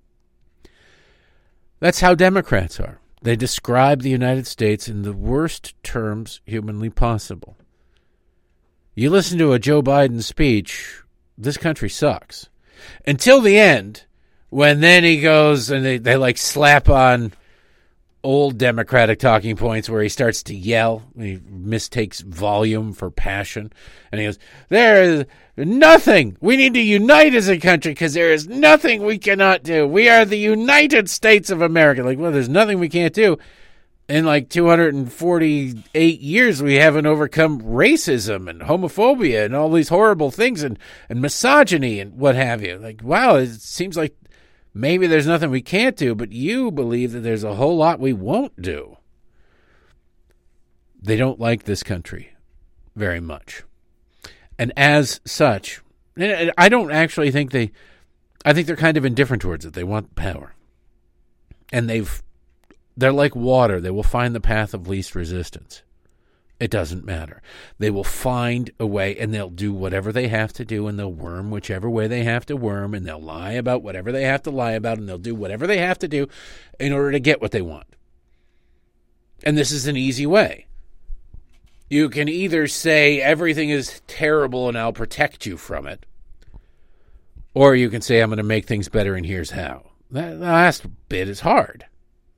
That's how Democrats are. They describe the United States in the worst terms humanly possible. You listen to a Joe Biden speech, this country sucks. Until the end, when then he goes and they like slap on old Democratic talking points where he starts to yell. He mistakes volume for passion. And he goes, there is nothing. We need to unite as a country because there is nothing we cannot do. We are the United States of America. Like, well, there's nothing we can't do. In like 248 years, we haven't overcome racism and homophobia and all these horrible things and misogyny and what have you. Like, wow, it seems like maybe there's nothing we can't do, but you believe that there's a whole lot we won't do. They don't like this country very much. And as such, I don't actually think I think they're kind of indifferent towards it. They want power. And they're like water. They will find the path of least resistance. It doesn't matter. They will find a way, and they'll do whatever they have to do, and they'll worm whichever way they have to worm, and they'll lie about whatever they have to lie about, and they'll do whatever they have to do in order to get what they want. And this is an easy way. You can either say everything is terrible and I'll protect you from it, or you can say I'm going to make things better and here's how. The last bit is hard.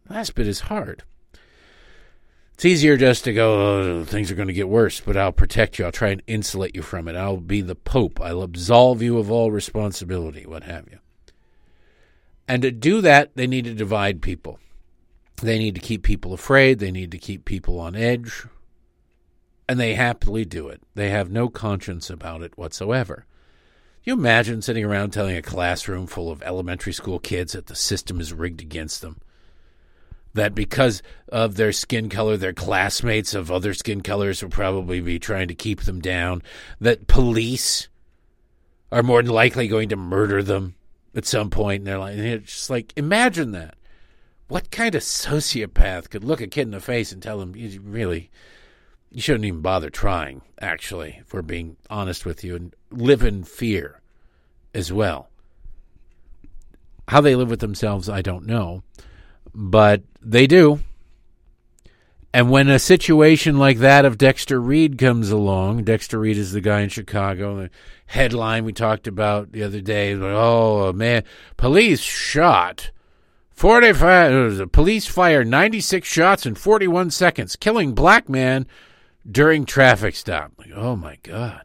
It's easier just to go, oh, things are going to get worse, but I'll protect you. I'll try and insulate you from it. I'll be the Pope. I'll absolve you of all responsibility, what have you. And to do that, they need to divide people. They need to keep people afraid. They need to keep people on edge. And they happily do it. They have no conscience about it whatsoever. Can you imagine sitting around telling a classroom full of elementary school kids that the system is rigged against them? That because of their skin color, their classmates of other skin colors will probably be trying to keep them down. That police are more than likely going to murder them at some point in their life. And it's just like, imagine that. What kind of sociopath could look a kid in the face and tell him, you shouldn't even bother trying, actually, if we're being honest with you, and live in fear as well. How they live with themselves, I don't know. But they do. And when a situation like that of Dexter Reed comes along, Dexter Reed is the guy in Chicago, the headline we talked about the other day, oh, man, police shot The police fire 96 shots in 41 seconds, killing black man during traffic stop. Like, oh, my God.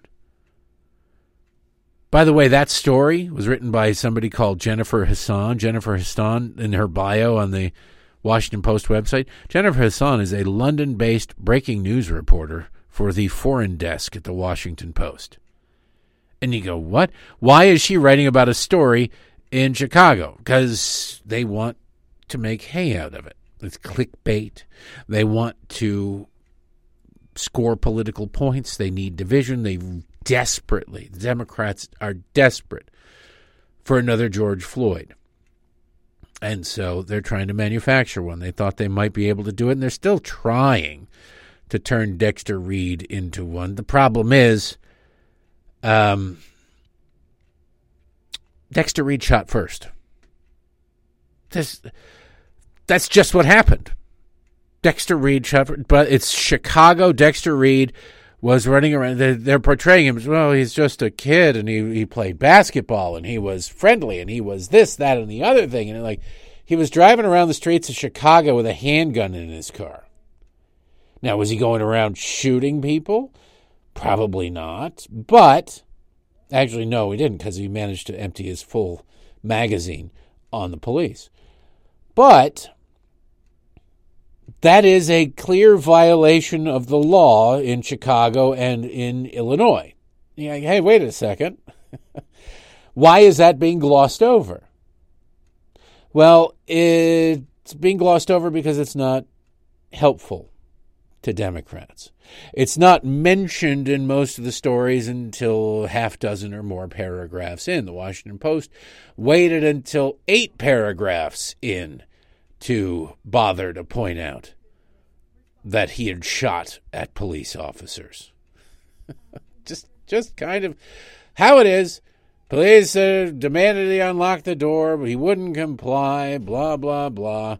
By the way, that story was written by somebody called Jennifer Hassan. Jennifer Hassan, in her bio on the Washington Post website. Jennifer Hassan is a London-based breaking news reporter for the foreign desk at the Washington Post. And you go, what? Why is she writing about a story in Chicago? Because they want to make hay out of it. It's clickbait. They want to score political points. They need division. The Democrats are desperate for another George Floyd. And so they're trying to manufacture one. They thought they might be able to do it, and they're still trying to turn Dexter Reed into one. The problem is Dexter Reed shot first. That's just what happened. Dexter Reed shot first, but it's Chicago. Dexter Reed was running around. They're portraying him as, well, he's just a kid, and he played basketball, and he was friendly, and he was this, that, and the other thing. And he was driving around the streets of Chicago with a handgun in his car. Now, was he going around shooting people? Probably not. But, actually, no, he didn't, because he managed to empty his full magazine on the police. But that is a clear violation of the law in Chicago and in Illinois. You're like, hey, wait a second. Why is that being glossed over? Well, it's being glossed over because it's not helpful to Democrats. It's not mentioned in most of the stories until half dozen or more paragraphs in. The Washington Post waited until 8 paragraphs in to bother to point out that he had shot at police officers. just kind of how it is. Police demanded he unlock the door, but he wouldn't comply, blah, blah, blah.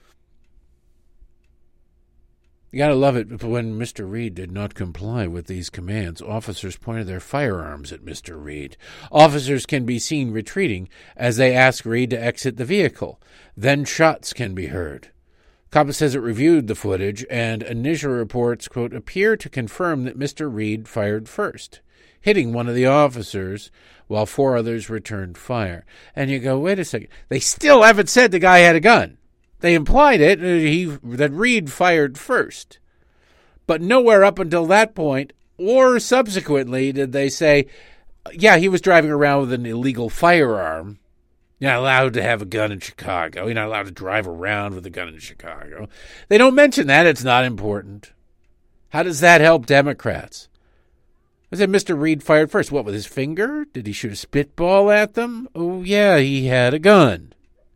You got to love it. When Mr. Reed did not comply with these commands, officers pointed their firearms at Mr. Reed. Officers can be seen retreating as they ask Reed to exit the vehicle. Then shots can be heard. COPPA says it reviewed the footage, and initial reports, quote, appear to confirm that Mr. Reed fired first, hitting one of the officers while 4 others returned fire. And you go, wait a second. They still haven't said the guy had a gun. They implied it, that Reed fired first. But nowhere up until that point, or subsequently, did they say, yeah, he was driving around with an illegal firearm. You're not allowed to have a gun in Chicago. You're not allowed to drive around with a gun in Chicago. They don't mention that. It's not important. How does that help Democrats? I said Mr. Reed fired first. What, with his finger? Did he shoot a spitball at them? Oh, yeah, he had a gun.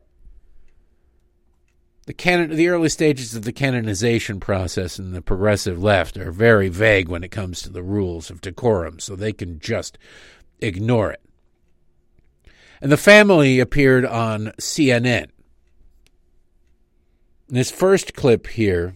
The early stages of the canonization process in the progressive left are very vague when it comes to the rules of decorum, so they can just ignore it. And the family appeared on CNN. In this first clip here,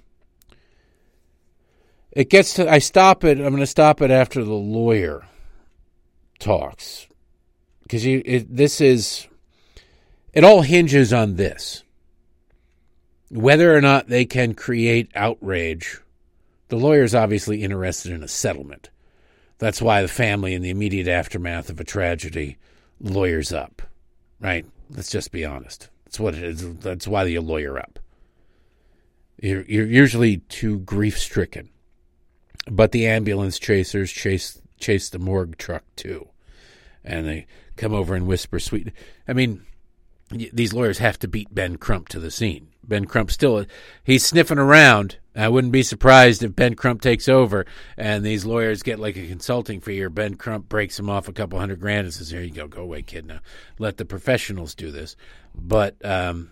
it gets to, I'm going to stop it after the lawyer talks. Because it all hinges on this. Whether or not they can create outrage, the lawyer's obviously interested in a settlement. That's why the family, in the immediate aftermath of a tragedy, lawyers up, right? Let's just be honest. That's what it is. That's why you lawyer up. You're usually too grief-stricken. But the ambulance chasers chase the morgue truck, too. And they come over and whisper sweet. I mean, these lawyers have to beat Ben Crump to the scene. Ben Crump he's sniffing around. I wouldn't be surprised if Ben Crump takes over and these lawyers get like a consulting fee, or Ben Crump breaks him off a couple $100,000 and says, here you go away, kid, now. Let the professionals do this. But the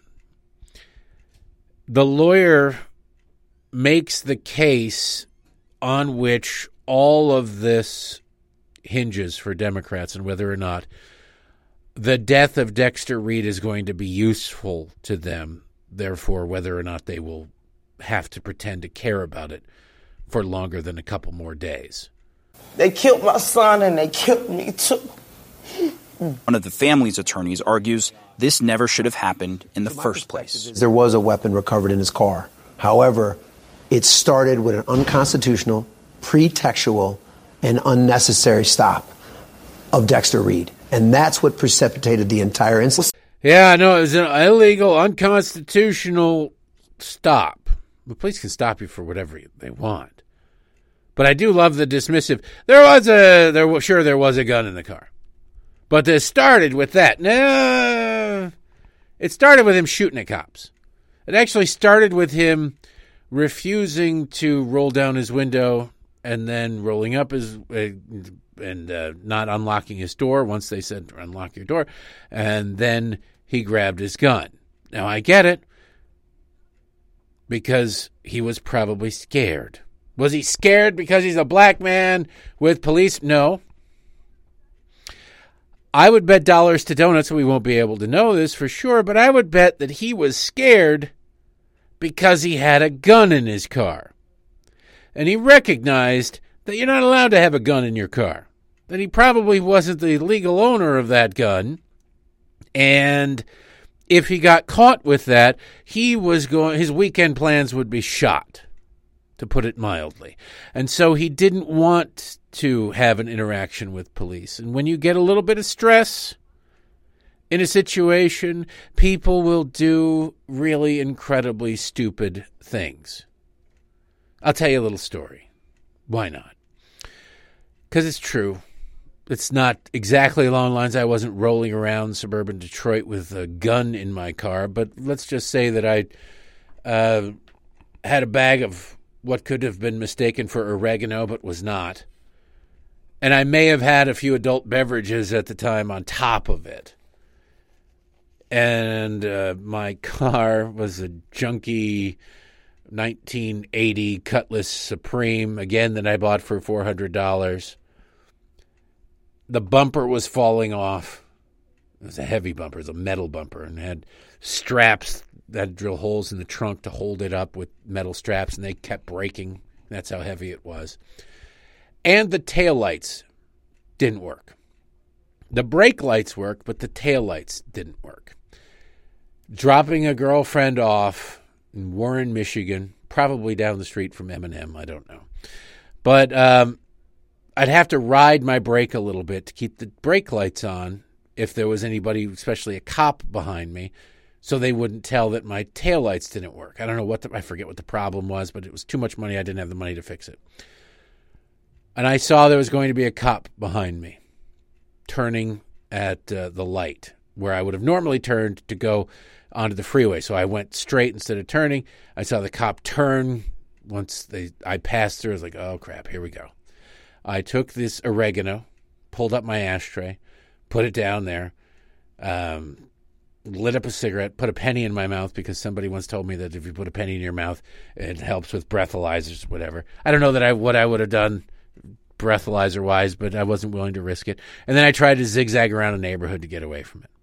lawyer makes the case on which all of this hinges for Democrats, and whether or not the death of Dexter Reed is going to be useful to them. Therefore, whether or not they will have to pretend to care about it for longer than a couple more days. They killed my son and they killed me too. One of the family's attorneys argues this never should have happened in the first place. There was a weapon recovered in his car. However, it started with an unconstitutional, pretextual, and unnecessary stop of Dexter Reed. And that's what precipitated the entire incident. Yeah, no, it was an illegal, unconstitutional stop. The police can stop you for whatever they want. But I do love the dismissive. There was a gun in the car. But this started with that. No, it started with him shooting at cops. It actually started with him refusing to roll down his window and then rolling up his and not unlocking his door once they said unlock your door, and then he grabbed his gun. Now I get it because he was probably scared. Was he scared because he's a black man with police? No. I would bet dollars to donuts, we won't be able to know this for sure, but I would bet that he was scared because he had a gun in his car. And he recognized that you're not allowed to have a gun in your car. That he probably wasn't the legal owner of that gun. And if he got caught with that, his weekend plans would be shot, to put it mildly. And so he didn't want to have an interaction with police. And when you get a little bit of stress in a situation, people will do really incredibly stupid things. I'll tell you a little story. Why not? Because it's true. It's not exactly along the lines I wasn't rolling around suburban Detroit with a gun in my car, but let's just say that I had a bag of what could have been mistaken for oregano but was not. And I may have had a few adult beverages at the time on top of it. And my car was a junky 1980 Cutlass Supreme, again, that I bought for $400. The bumper was falling off. It was a heavy bumper. It was a metal bumper and had straps that drill holes in the trunk to hold it up with metal straps, and they kept breaking. That's how heavy it was. And the taillights didn't work. The brake lights worked, but the taillights didn't work. Dropping a girlfriend off in Warren, Michigan, probably down the street from M&M, I don't know. But I'd have to ride my brake a little bit to keep the brake lights on if there was anybody, especially a cop, behind me, so they wouldn't tell that my taillights didn't work. I don't know I forget what the problem was, but it was too much money. I didn't have the money to fix it. And I saw there was going to be a cop behind me turning at the light where I would have normally turned to go onto the freeway. So I went straight instead of turning. I saw the cop turn. Once I passed through, I was like, oh, crap, here we go. I took this oregano, pulled up my ashtray, put it down there, lit up a cigarette, put a penny in my mouth because somebody once told me that if you put a penny in your mouth, it helps with breathalyzers, whatever. I don't know what I would have done breathalyzer-wise, but I wasn't willing to risk it. And then I tried to zigzag around a neighborhood to get away from it.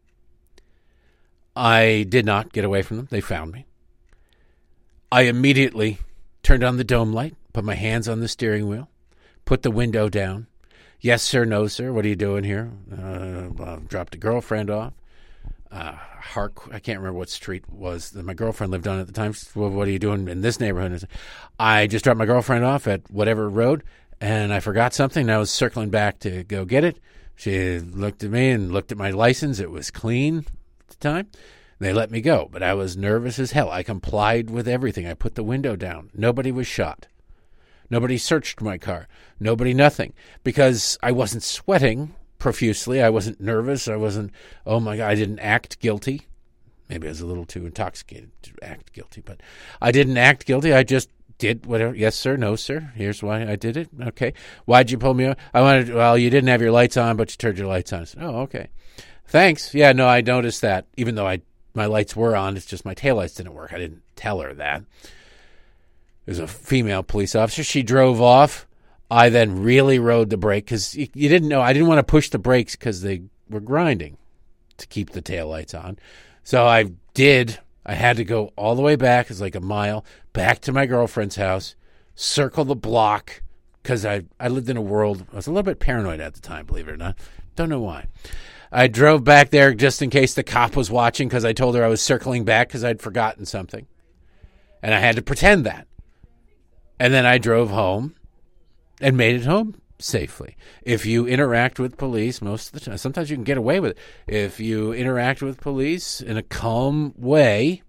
I did not get away from them. They found me. I immediately turned on the dome light, put my hands on the steering wheel, put the window down. Yes, sir, no, sir. What are you doing here? Dropped a girlfriend off. I can't remember what street was that my girlfriend lived on at the time. Well, what are you doing in this neighborhood? I just dropped my girlfriend off at whatever road, and I forgot something, and I was circling back to go get it. She looked at me and looked at my license. It was clean at the time. They let me go, but I was nervous as hell. I complied with everything. I put the window down. Nobody was shot. Nobody searched my car. Nothing. Because I wasn't sweating profusely. I wasn't nervous. I wasn't, oh my God, I didn't act guilty. Maybe I was a little too intoxicated to act guilty, but I didn't act guilty. I just did whatever. Yes, sir. No, sir. Here's why I did it. Okay. Why'd you pull me over? Well, you didn't have your lights on, but you turned your lights on. I said, oh, okay. Thanks. Yeah, no, I noticed that. Even though my lights were on, it's just my taillights didn't work. I didn't tell her that. There's a female police officer. She drove off. I then really rode the brake because you didn't know. I didn't want to push the brakes because they were grinding to keep the taillights on. So I did. I had to go all the way back. It's like a mile back to my girlfriend's house, circle the block, because I lived in a world, I was a little bit paranoid at the time, believe it or not. Don't know why. I drove back there just in case the cop was watching because I told her I was circling back because I'd forgotten something. And I had to pretend that. And then I drove home and made it home safely. If you interact with police most of the time, sometimes you can get away with it. If you interact with police in a calm way,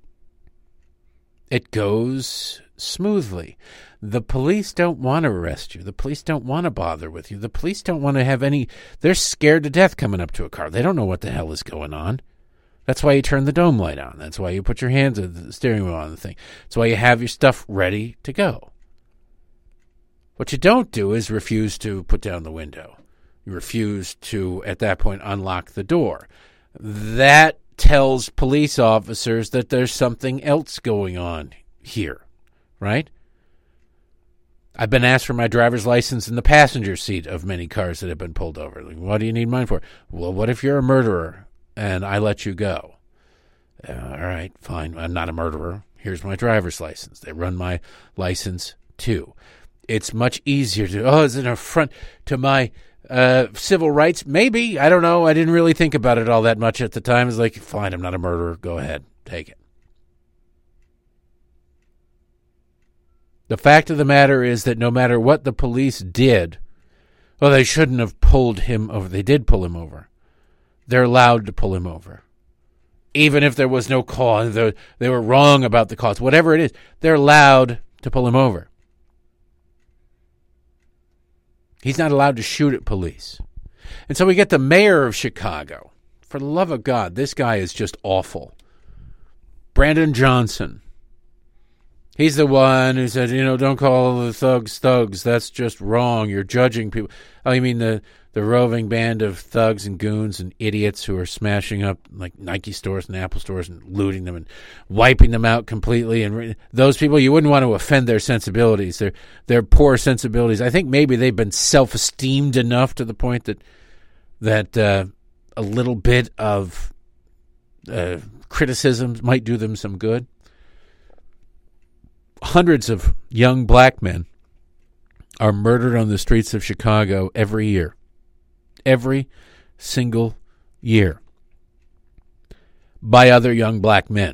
it goes smoothly. The police don't want to arrest you. The police don't want to bother with you. The police don't want to have any... They're scared to death coming up to a car. They don't know what the hell is going on. That's why you turn the dome light on. That's why you put your hands on the steering wheel on the thing. That's why you have your stuff ready to go. What you don't do is refuse to put down the window. You refuse to, at that point, unlock the door. That tells police officers that there's something else going on here, right? I've been asked for my driver's license in the passenger seat of many cars that have been pulled over. Like, what do you need mine for? Well, what if you're a murderer and I let you go? All right, fine. I'm not a murderer. Here's my driver's license. They run my license too. It's much easier to, is it an affront to my civil rights? Maybe. I don't know. I didn't really think about it all that much at the time. It's like, fine, I'm not a murderer. Go ahead. Take it. The fact of the matter is that no matter what the police did, well, they shouldn't have pulled him over. They did pull him over. They're allowed to pull him over. Even if there was no cause, they were wrong about the cause. Whatever it is, they're allowed to pull him over. He's not allowed to shoot at police. And so we get the mayor of Chicago. For the love of God, this guy is just awful. Brandon Johnson. He's the one who said, don't call the thugs thugs. That's just wrong. You're judging people. Oh, you mean the roving band of thugs and goons and idiots who are smashing up like Nike stores and Apple stores and looting them and wiping them out completely. And those people, you wouldn't want to offend their sensibilities. They're poor sensibilities. I think maybe they've been self-esteemed enough to the point that a little bit of criticism might do them some good. Hundreds of young black men are murdered on the streets of Chicago every year. Every single year. By other young black men.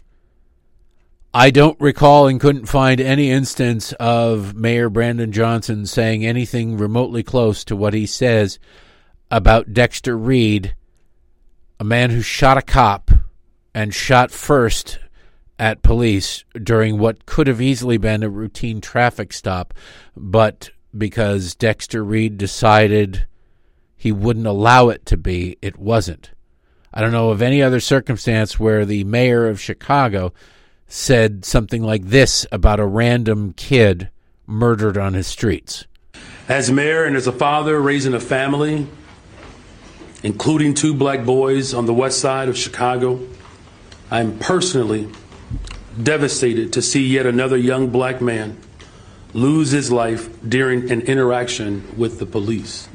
I don't recall and couldn't find any instance of Mayor Brandon Johnson saying anything remotely close to what he says about Dexter Reed, a man who shot a cop and shot first at police during what could have easily been a routine traffic stop, but because Dexter Reed decided he wouldn't allow it to be, it wasn't. I don't know of any other circumstance where the mayor of Chicago said something like this about a random kid murdered on his streets. As mayor and as a father raising a family, including 2 black boys on the west side of Chicago, I'm personally devastated to see yet another young black man lose his life during an interaction with the police.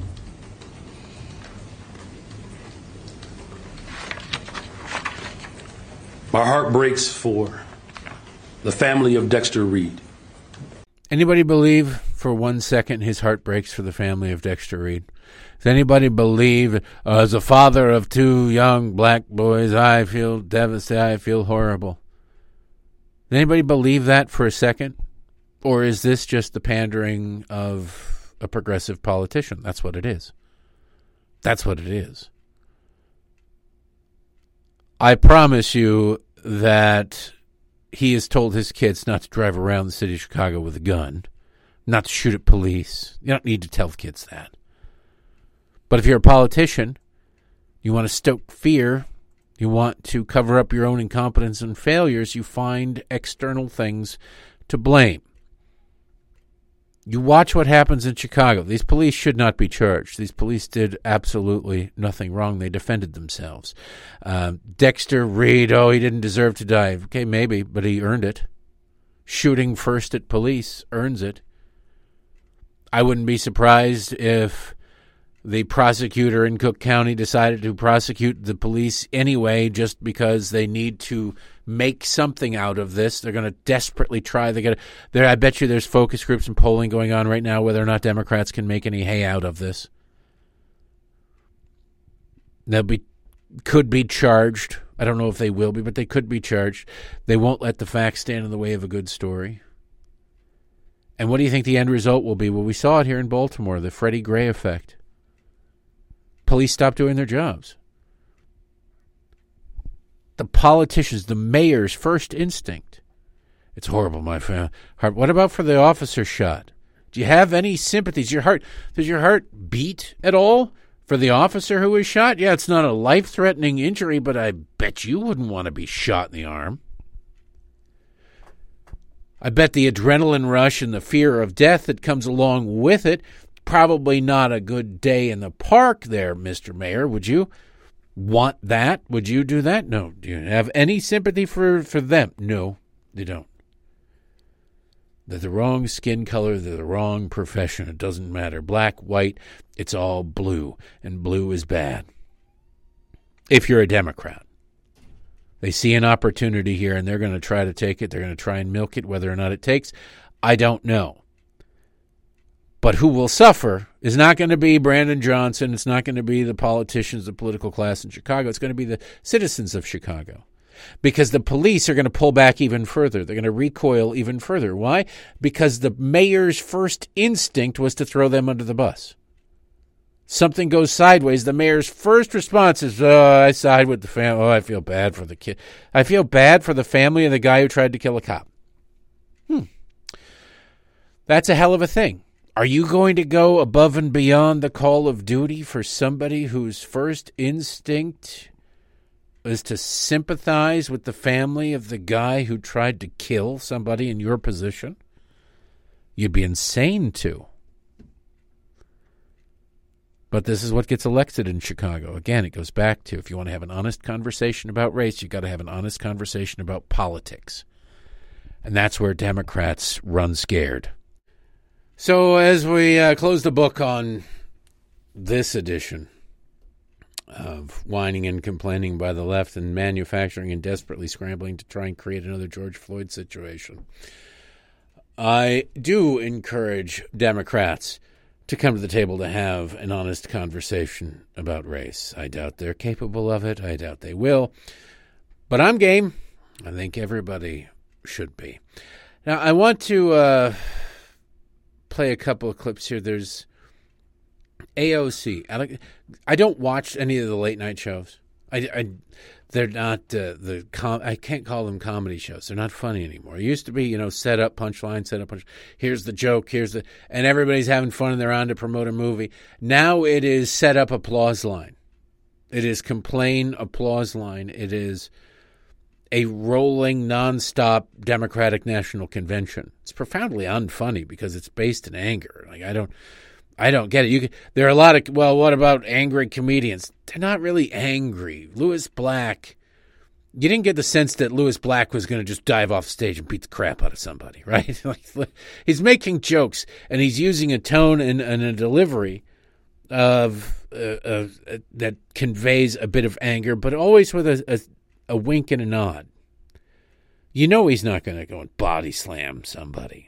My heart breaks for the family of Dexter Reed. Anybody believe for 1 second his heart breaks for the family of Dexter Reed? Does anybody believe, as a father of 2 young black boys, I feel devastated, I feel horrible? Does anybody believe that for a second? Or is this just the pandering of a progressive politician? That's what it is. That's what it is. I promise you that he has told his kids not to drive around the city of Chicago with a gun, not to shoot at police. You don't need to tell kids that. But if you're a politician, you want to stoke fear, you want to cover up your own incompetence and failures, you find external things to blame. You watch what happens in Chicago. These police should not be charged. These police did absolutely nothing wrong. They defended themselves. Dexter Reed, he didn't deserve to die. Okay, maybe, but he earned it. Shooting first at police earns it. I wouldn't be surprised if The prosecutor in Cook County decided to prosecute the police anyway just because they need to make something out of this. They're going to desperately try. I bet you there's focus groups and polling going on right now whether or not Democrats can make any hay out of this. Could be charged. I don't know if they will be, but they could be charged. They won't let the facts stand in the way of a good story. And what do you think the end result will be? Well, we saw it here in Baltimore, the Freddie Gray effect. Police stopped doing their jobs. The politicians, the mayor's first instinct. It's horrible, my friend. What about for the officer shot? Do you have any sympathy? Does your heart beat at all for the officer who was shot? Yeah, it's not a life-threatening injury, but I bet you wouldn't want to be shot in the arm. I bet the adrenaline rush and the fear of death that comes along with it, probably not a good day in the park there, Mr. Mayor. Would you want that? Would you do that? No. Do you have any sympathy for them? No, they don't. They're the wrong skin color. They're the wrong profession. It doesn't matter. Black, white, it's all blue, and blue is bad. If you're a Democrat. They see an opportunity here, and they're going to try to take it. They're going to try and milk it. Whether or not it takes, I don't know. But who will suffer is not going to be Brandon Johnson. It's not going to be the politicians, the political class in Chicago. It's going to be the citizens of Chicago. Because the police are going to pull back even further. They're going to recoil even further. Why? Because the mayor's first instinct was to throw them under the bus. Something goes sideways. The mayor's first response is, I side with the family. I feel bad for the kid. I feel bad for the family of the guy who tried to kill a cop. That's a hell of a thing. Are you going to go above and beyond the call of duty for somebody whose first instinct is to sympathize with the family of the guy who tried to kill somebody in your position? You'd be insane to. But this is what gets elected in Chicago. Again, it goes back to, if you want to have an honest conversation about race, you've got to have an honest conversation about politics. And that's where Democrats run scared. So as we close the book on this edition of whining and complaining by the left and manufacturing and desperately scrambling to try and create another George Floyd situation, I do encourage Democrats to come to the table to have an honest conversation about race. I doubt they're capable of it. I doubt they will. But I'm game. I think everybody should be. Now, I want to play a couple of clips here. There's AOC. I don't watch any of the late night shows. They're not I can't call them comedy shows. They're not funny anymore. It used to be, set up punchline. Here's the joke. And everybody's having fun and they're on to promote a movie. Now it is set up applause line. It is complain applause line. It is a rolling, nonstop Democratic National Convention. It's profoundly unfunny because it's based in anger. I don't get it. There are a lot of, what about angry comedians? They're not really angry. Louis Black, you didn't get the sense that Louis Black was going to just dive off stage and beat the crap out of somebody, right? He's making jokes, and he's using a tone and a delivery of that conveys a bit of anger, but always with a wink and a nod. He's not going to go and body slam somebody.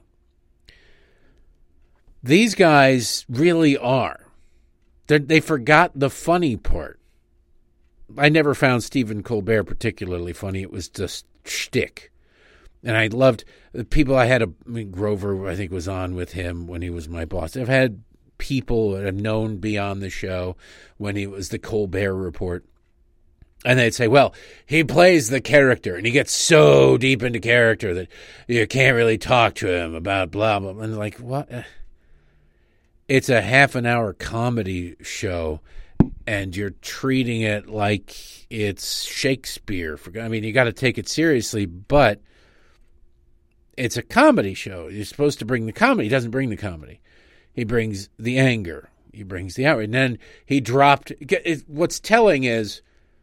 These guys really are. They forgot the funny part. I never found Stephen Colbert particularly funny. It was just shtick. And I loved the people I had. Grover, I think, was on with him when he was my boss. I've had people that I've known be on the show when he was the Colbert Report. And they'd say, well, he plays the character, and he gets so deep into character that you can't really talk to him about blah, blah, blah. And like, what? It's a half-an-hour comedy show, and you're treating it like it's Shakespeare. You got to take it seriously, but it's a comedy show. You're supposed to bring the comedy. He doesn't bring the comedy. He brings the anger. He brings the outrage. And then he dropped. What's telling is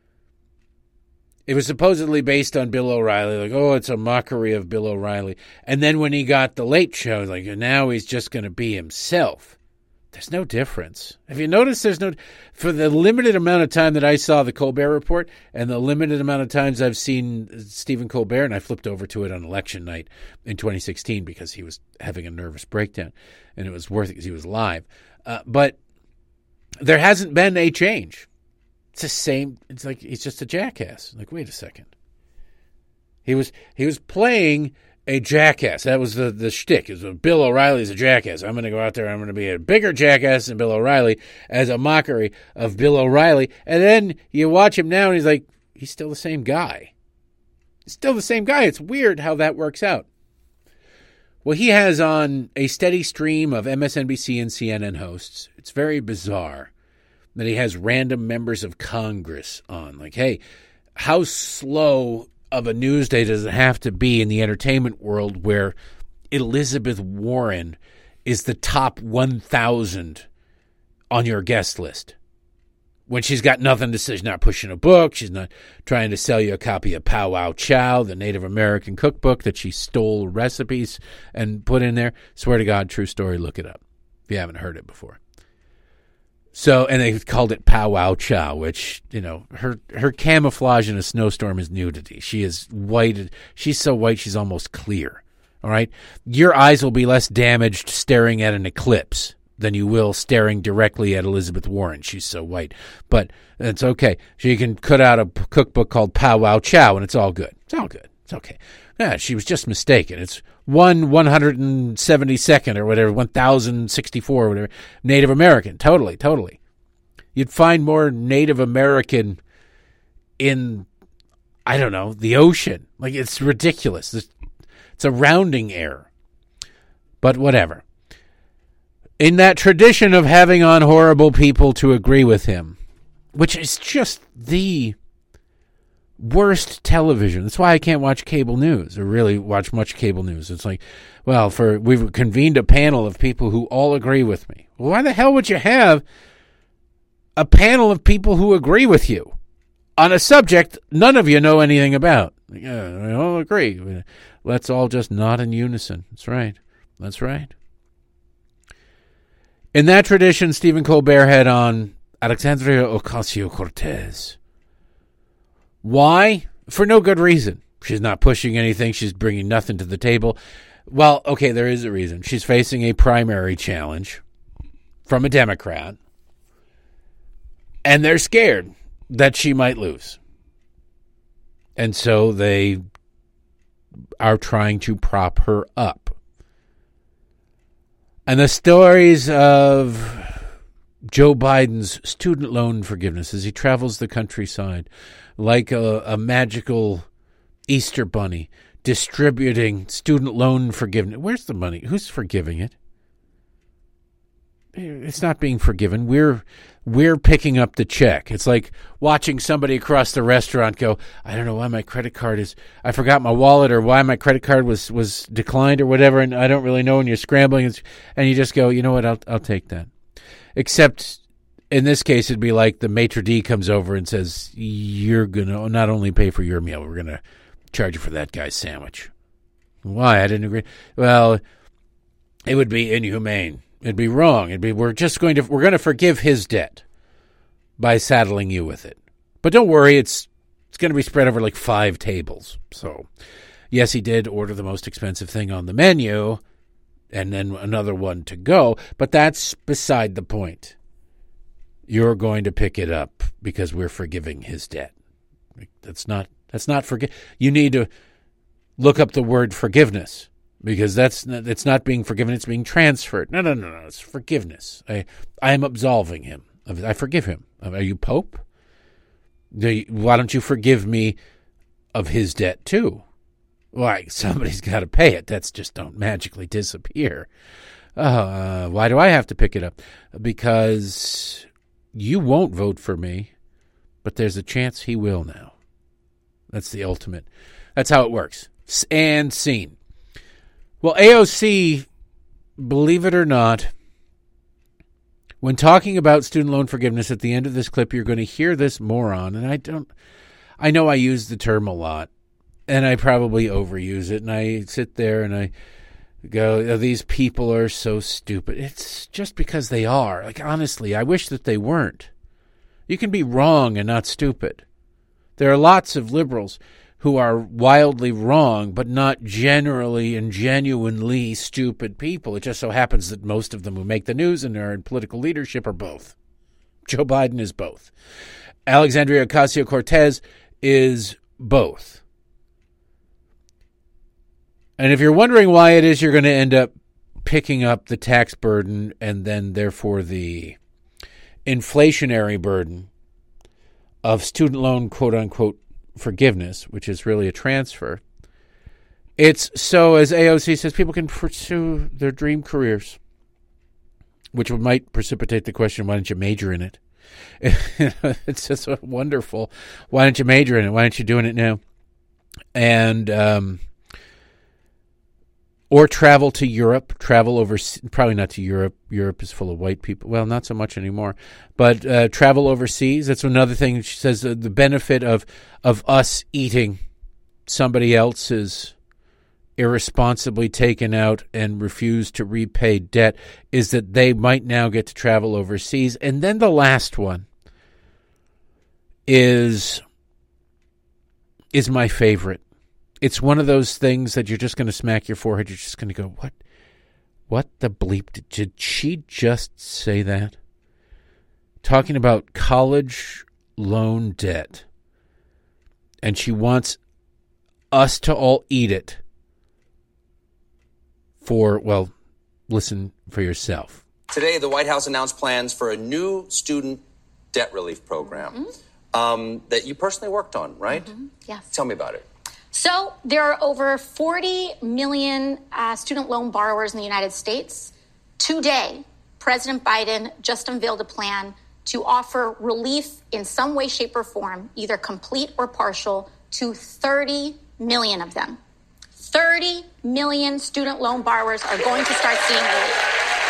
it was supposedly based on Bill O'Reilly. It's a mockery of Bill O'Reilly. And then when he got the Late Show, now he's just going to be himself. There's no difference. Have you noticed for the limited amount of time that I saw the Colbert Report and the limited amount of times I've seen Stephen Colbert, and I flipped over to it on election night in 2016 because he was having a nervous breakdown, and it was worth it because he was live. But there hasn't been a change. It's the same. It's like he's just a jackass. Like, wait a second. He was playing a jackass. That was the shtick. It was Bill O'Reilly's a jackass. I'm going to go out there. I'm going to be a bigger jackass than Bill O'Reilly as a mockery of Bill O'Reilly. And then you watch him now, and he's like, he's still the same guy. He's still the same guy. It's weird how that works out. Well, he has on a steady stream of MSNBC and CNN hosts. It's very bizarre that he has random members of Congress on. Like, hey, how slow of a news day does it have to be in the entertainment world where Elizabeth Warren is the top 1,000 on your guest list? When she's got nothing to say, she's not pushing a book, she's not trying to sell you a copy of Pow Wow Chow, the Native American cookbook that she stole recipes and put in there. Swear to God, true story, look it up if you haven't heard it before. So, and they called it Pow Wow Chow, which, you know, her camouflage in a snowstorm is nudity. She is white. She's so white, she's almost clear. All right. Your eyes will be less damaged staring at an eclipse than you will staring directly at Elizabeth Warren. She's so white, but it's okay. She can cut out a cookbook called Pow Wow Chow and it's all good. It's all good. It's okay. Yeah, she was just mistaken. It's 172nd or whatever, 1064 or whatever, Native American. Totally. You'd find more Native American in, I don't know, the ocean. Like, it's ridiculous. It's a rounding error. But whatever. In that tradition of having on horrible people to agree with him, which is just the worst television. That's why I can't watch cable news or really watch much cable news. It's like, well, we've convened a panel of people who all agree with me. Well, why the hell would you have a panel of people who agree with you on a subject none of you know anything about? Yeah, we all agree. Let's all just nod in unison. That's right. In that tradition, Stephen Colbert had on Alexandria Ocasio-Cortez. Why? For no good reason. She's not pushing anything. She's bringing nothing to the table. Well, okay, there is a reason. She's facing a primary challenge from a Democrat, and they're scared that she might lose. And so they are trying to prop her up. And the stories of Joe Biden's student loan forgiveness as he travels the countryside like a magical Easter bunny distributing student loan forgiveness. Where's the money? Who's forgiving it? It's not being forgiven. We're picking up the check. It's like watching somebody across the restaurant go, I don't know why my credit card is, I forgot my wallet or why my credit card was declined or whatever, and I don't really know, and you're scrambling, and you just go, you know what, I'll take that. Except in this case, it'd be like the maitre d' comes over and says, you're going to not only pay for your meal, we're going to charge you for that guy's sandwich. Why? I didn't agree. Well, it would be inhumane. It'd be wrong. We're going to forgive his debt by saddling you with it. But don't worry, it's going to be spread over like 5 tables. So, yes, he did order the most expensive thing on the menu and then another one to go, but that's beside the point. You're going to pick it up because we're forgiving his debt. That's not you need to look up the word forgiveness. Because it's not being forgiven, it's being transferred. No, it's forgiveness. I am absolving him. I forgive him. Are you Pope? Why don't you forgive me of his debt too? Why, somebody's got to pay it. That's just don't magically disappear. Why do I have to pick it up? Because you won't vote for me, but there's a chance he will now. That's the ultimate. That's how it works. And scene. Well, AOC, believe it or not, when talking about student loan forgiveness at the end of this clip, you're going to hear this moron, and I know I use the term a lot, and I probably overuse it, and I sit there and go, oh, these people are so stupid. It's just because they are. Like, honestly, I wish that they weren't. You can be wrong and not stupid. There are lots of liberals who are wildly wrong, but not generally and genuinely stupid people. It just so happens that most of them who make the news and are in political leadership are both. Joe Biden is both. Alexandria Ocasio-Cortez is both. And if you're wondering why it is you're going to end up picking up the tax burden and then therefore the inflationary burden of student loan quote-unquote forgiveness, which is really a transfer, it's so, as AOC says, people can pursue their dream careers, which might precipitate the question, why don't you major in it? It's just so wonderful. Why don't you major in it? Why aren't you doing it now? And or travel to Europe, travel overseas, probably not to Europe. Europe is full of white people. Well, not so much anymore. But travel overseas, that's another thing. She says the benefit of us eating somebody else's irresponsibly taken out and refused to repay debt is that they might now get to travel overseas. And then the last one is my favorite. It's one of those things that you're just going to smack your forehead. You're just going to go, what the bleep? Did she just say that? Talking about college loan debt. And she wants us to all eat it for, well, listen for yourself. Today, the White House announced plans for a new student debt relief program that you personally worked on, right? Mm-hmm. Yes. Tell me about it. So there are over 40 million student loan borrowers in the United States. Today, President Biden just unveiled a plan to offer relief in some way, shape, or form, either complete or partial, to 30 million of them. 30 million student loan borrowers are going to start seeing relief.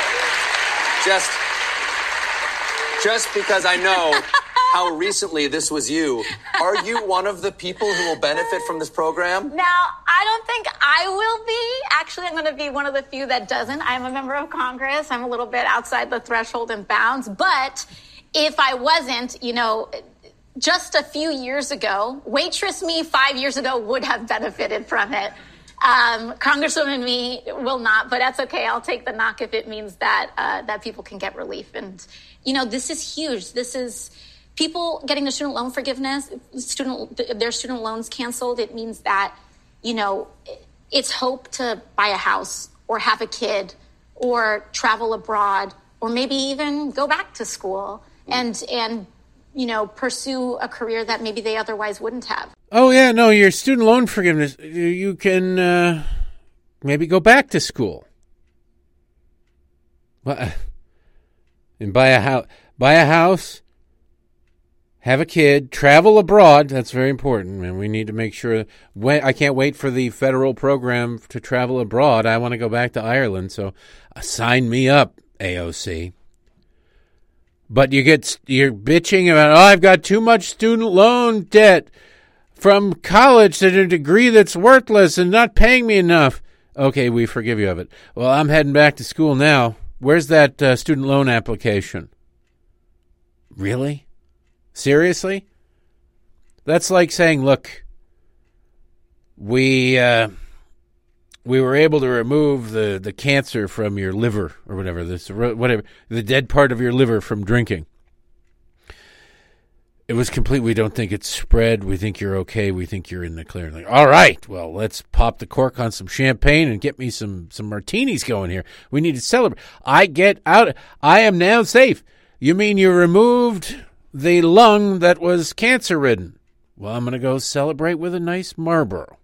Just because I know how recently this was you, are you one of the people who will benefit from this program? Now, I don't think I will be. Actually, I'm going to be one of the few that doesn't. I'm a member of Congress. I'm a little bit outside the threshold and bounds. But if I wasn't, just a few years ago, waitress me 5 years ago would have benefited from it. Congresswoman me will not, but that's okay. I'll take the knock if it means that people can get relief. And, this is huge. This is people getting the student loan forgiveness, their student loans canceled. It means that, it's hope to buy a house or have a kid or travel abroad or maybe even go back to school and pursue a career that maybe they otherwise wouldn't have. Oh, yeah, no, your student loan forgiveness, you can maybe go back to school. And buy a house, have a kid, travel abroad. That's very important, and we need to make sure. I can't wait for the federal program to travel abroad. I want to go back to Ireland, so sign me up, AOC. But you're bitching about, I've got too much student loan debt from college to a degree that's worthless and not paying me enough. Okay, we forgive you of it. Well, I'm heading back to school now. Where's that student loan application? Really? Seriously? That's like saying, look, we were able to remove the cancer from your liver or whatever, the dead part of your liver from drinking. It was complete. We don't think it's spread. We think you're okay. We think you're in the clear. Like, all right, well, let's pop the cork on some champagne and get me some martinis going here. We need to celebrate. I get out. I am now safe. You mean you removed the lung that was cancer-ridden? Well, I'm going to go celebrate with a nice Marlboro.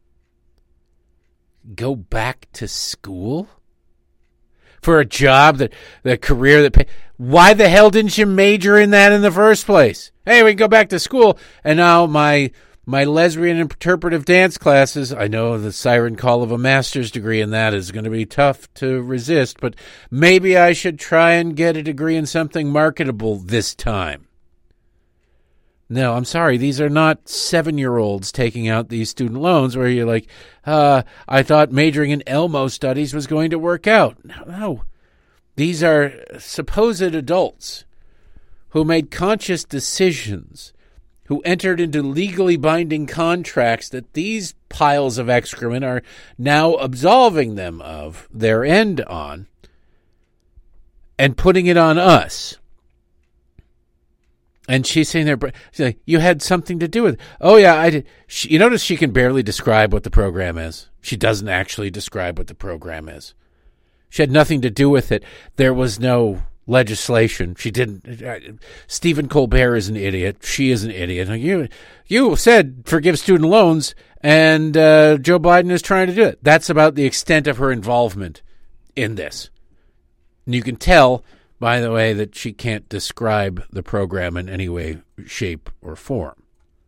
Go back to school? For a job, that career that pay. Why the hell didn't you major in that in the first place? Hey, we can go back to school. And now my lesbian interpretive dance classes, I know the siren call of a master's degree in that is going to be tough to resist, but maybe I should try and get a degree in something marketable this time. No, I'm sorry. These are not 7-year-olds taking out these student loans where you're like, I thought majoring in Elmo studies was going to work out. No. These are supposed adults who made conscious decisions, who entered into legally binding contracts that these piles of excrement are now absolving them of their end on and putting it on us. And she's saying there, she's like, you had something to do with it. Oh, yeah, I did. You notice she can barely describe what the program is. She doesn't actually describe what the program is. She had nothing to do with it. There was no legislation. She didn't. Stephen Colbert is an idiot. She is an idiot. You said forgive student loans, and Joe Biden is trying to do it. That's about the extent of her involvement in this. And you can tell, by the way, that she can't describe the program in any way, shape, or form.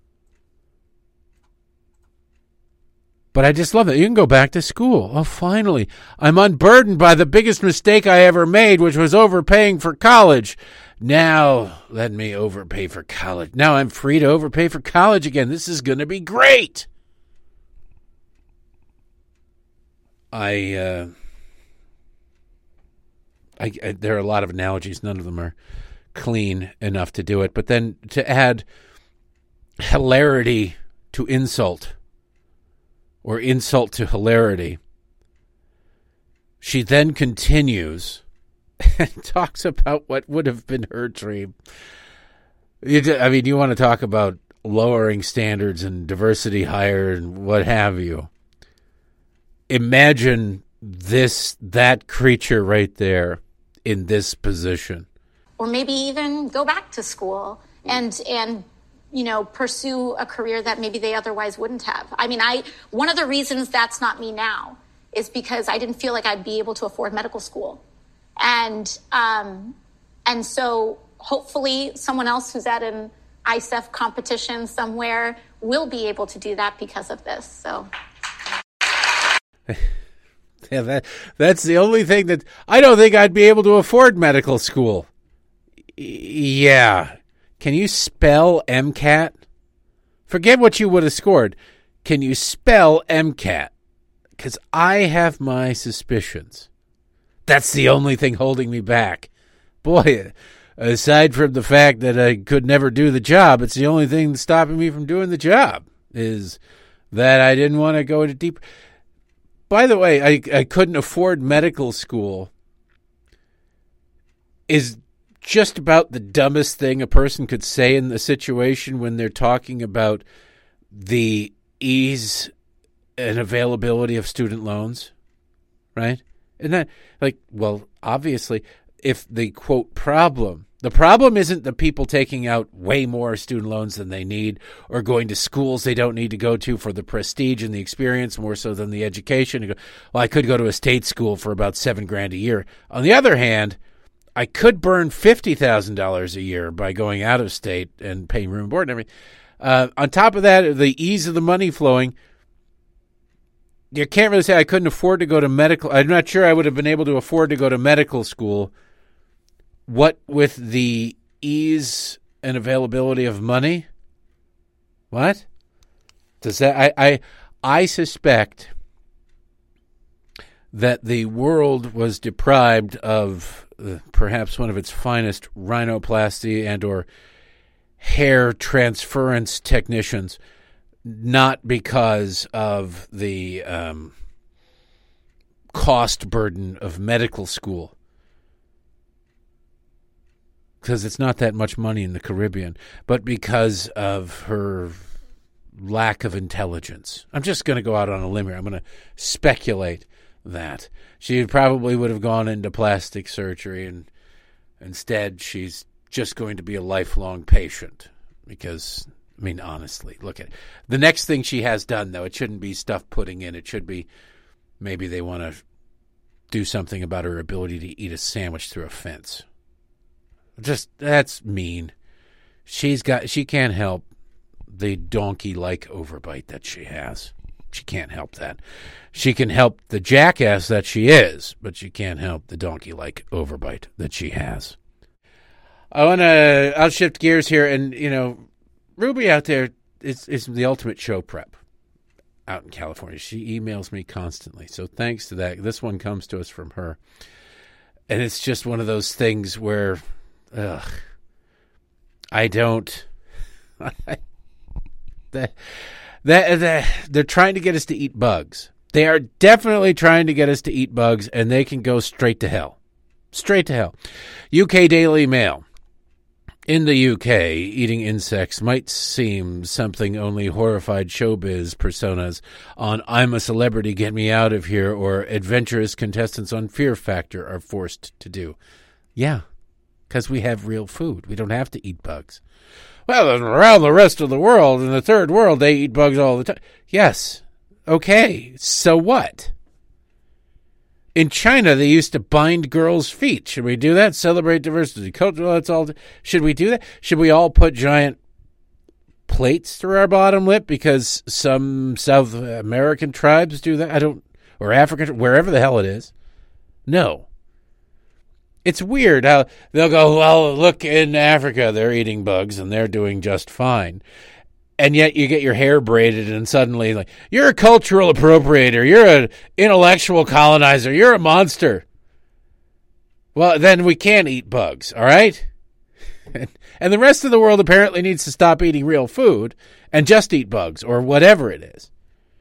But I just love that. You can go back to school. Oh, finally. I'm unburdened by the biggest mistake I ever made, which was overpaying for college. Now, let me overpay for college. Now I'm free to overpay for college again. This is going to be great. There are a lot of analogies. None of them are clean enough to do it. But then to add hilarity to insult, or insult to hilarity, she then continues and talks about what would have been her dream. You want to talk about lowering standards and diversity hire and what have you. Imagine that creature right there in this position. Or maybe even go back to school and pursue a career that maybe they otherwise wouldn't have. One of the reasons that's not me now is because I didn't feel like I'd be able to afford medical school. And so hopefully someone else who's at an ISEF competition somewhere will be able to do that because of this. So yeah, that's the only thing that I don't think I'd be able to afford medical school. Yeah. Can you spell MCAT? Forget what you would have scored. Can you spell MCAT? Because I have my suspicions. That's the only thing holding me back. Boy, aside from the fact that I could never do the job, it's the only thing stopping me from doing the job is that I didn't want to go into deep. By the way, I couldn't afford medical school is just about the dumbest thing a person could say in the situation when they're talking about the ease and availability of student loans, right? And that, obviously, if the, quote, the problem isn't the people taking out way more student loans than they need or going to schools they don't need to go to for the prestige and the experience more so than the education. I could go to a state school for about $7,000 a year. On the other hand, I could burn $50,000 a year by going out of state and paying room and board and everything. On top of that, the ease of the money flowing, you can't really say I couldn't afford to go to medical. I'm not sure I would have been able to afford to go to medical school. What with the ease and availability of money? What? Does that I suspect that the world was deprived of perhaps one of its finest rhinoplasty and or hair transference technicians, not because of the cost burden of medical school, because it's not that much money in the Caribbean, but because of her lack of intelligence. I'm just going to go out on a limb here. I'm going to speculate that she probably would have gone into plastic surgery, and instead she's just going to be a lifelong patient because, honestly, look at it. The next thing she has done, though, it shouldn't be stuff putting in. It should be maybe they want to do something about her ability to eat a sandwich through a fence. That's mean. She can't help the donkey-like overbite that she has. She can't help that. She can help the jackass that she is, but she can't help the donkey-like overbite that she has. I'll shift gears here and, Ruby out there is the ultimate show prep out in California. She emails me constantly. So thanks to that. This one comes to us from her. And it's just one of those things where, I don't. They're trying to get us to eat bugs. They are definitely trying to get us to eat bugs, and they can go straight to hell. Straight to hell. UK Daily Mail. In the UK, eating insects might seem something only horrified showbiz personas on I'm a Celebrity, Get Me Out of Here or adventurous contestants on Fear Factor are forced to do. Yeah, because we have real food. We don't have to eat bugs. Well, around the rest of the world, in the third world, they eat bugs all the time. Yes. Okay. So what? In China, they used to bind girls' feet. Should we do that? Celebrate diversity. Well, that's all. Should we do that? Should we all put giant plates through our bottom lip because some South American tribes do that? Or African, wherever the hell it is. No. It's weird how they'll go, well, look, in Africa, they're eating bugs and they're doing just fine. And yet you get your hair braided and suddenly, like, you're a cultural appropriator. You're an intellectual colonizer. You're a monster. Well, then we can't eat bugs, all right? And the rest of the world apparently needs to stop eating real food and just eat bugs or whatever it is.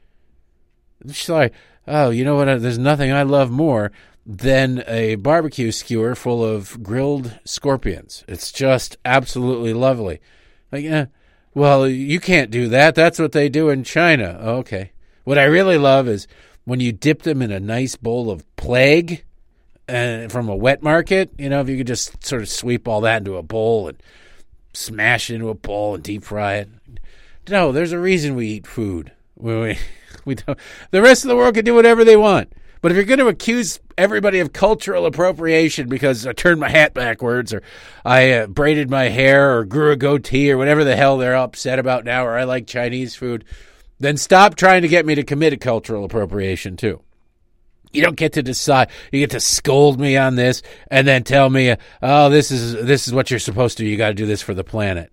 It's like, oh, you know what? There's nothing I love more than a barbecue skewer full of grilled scorpions. It's just absolutely lovely. Like, well, you can't do that. That's what they do in China. Okay. What I really love is when you dip them in a nice bowl of plague from a wet market. You know, if you could just sort of sweep all that into a bowl and smash it into a bowl and deep fry it. No, there's a reason we eat food. We don't. The rest of the world can do whatever they want. But if you're going to accuse everybody of cultural appropriation because I turned my hat backwards or I braided my hair or grew a goatee or whatever the hell they're upset about now, or I like Chinese food, then stop trying to get me to commit a cultural appropriation too. You don't get to decide. You get to scold me on this and then tell me, oh, this is what you're supposed to do. You got to do this for the planet.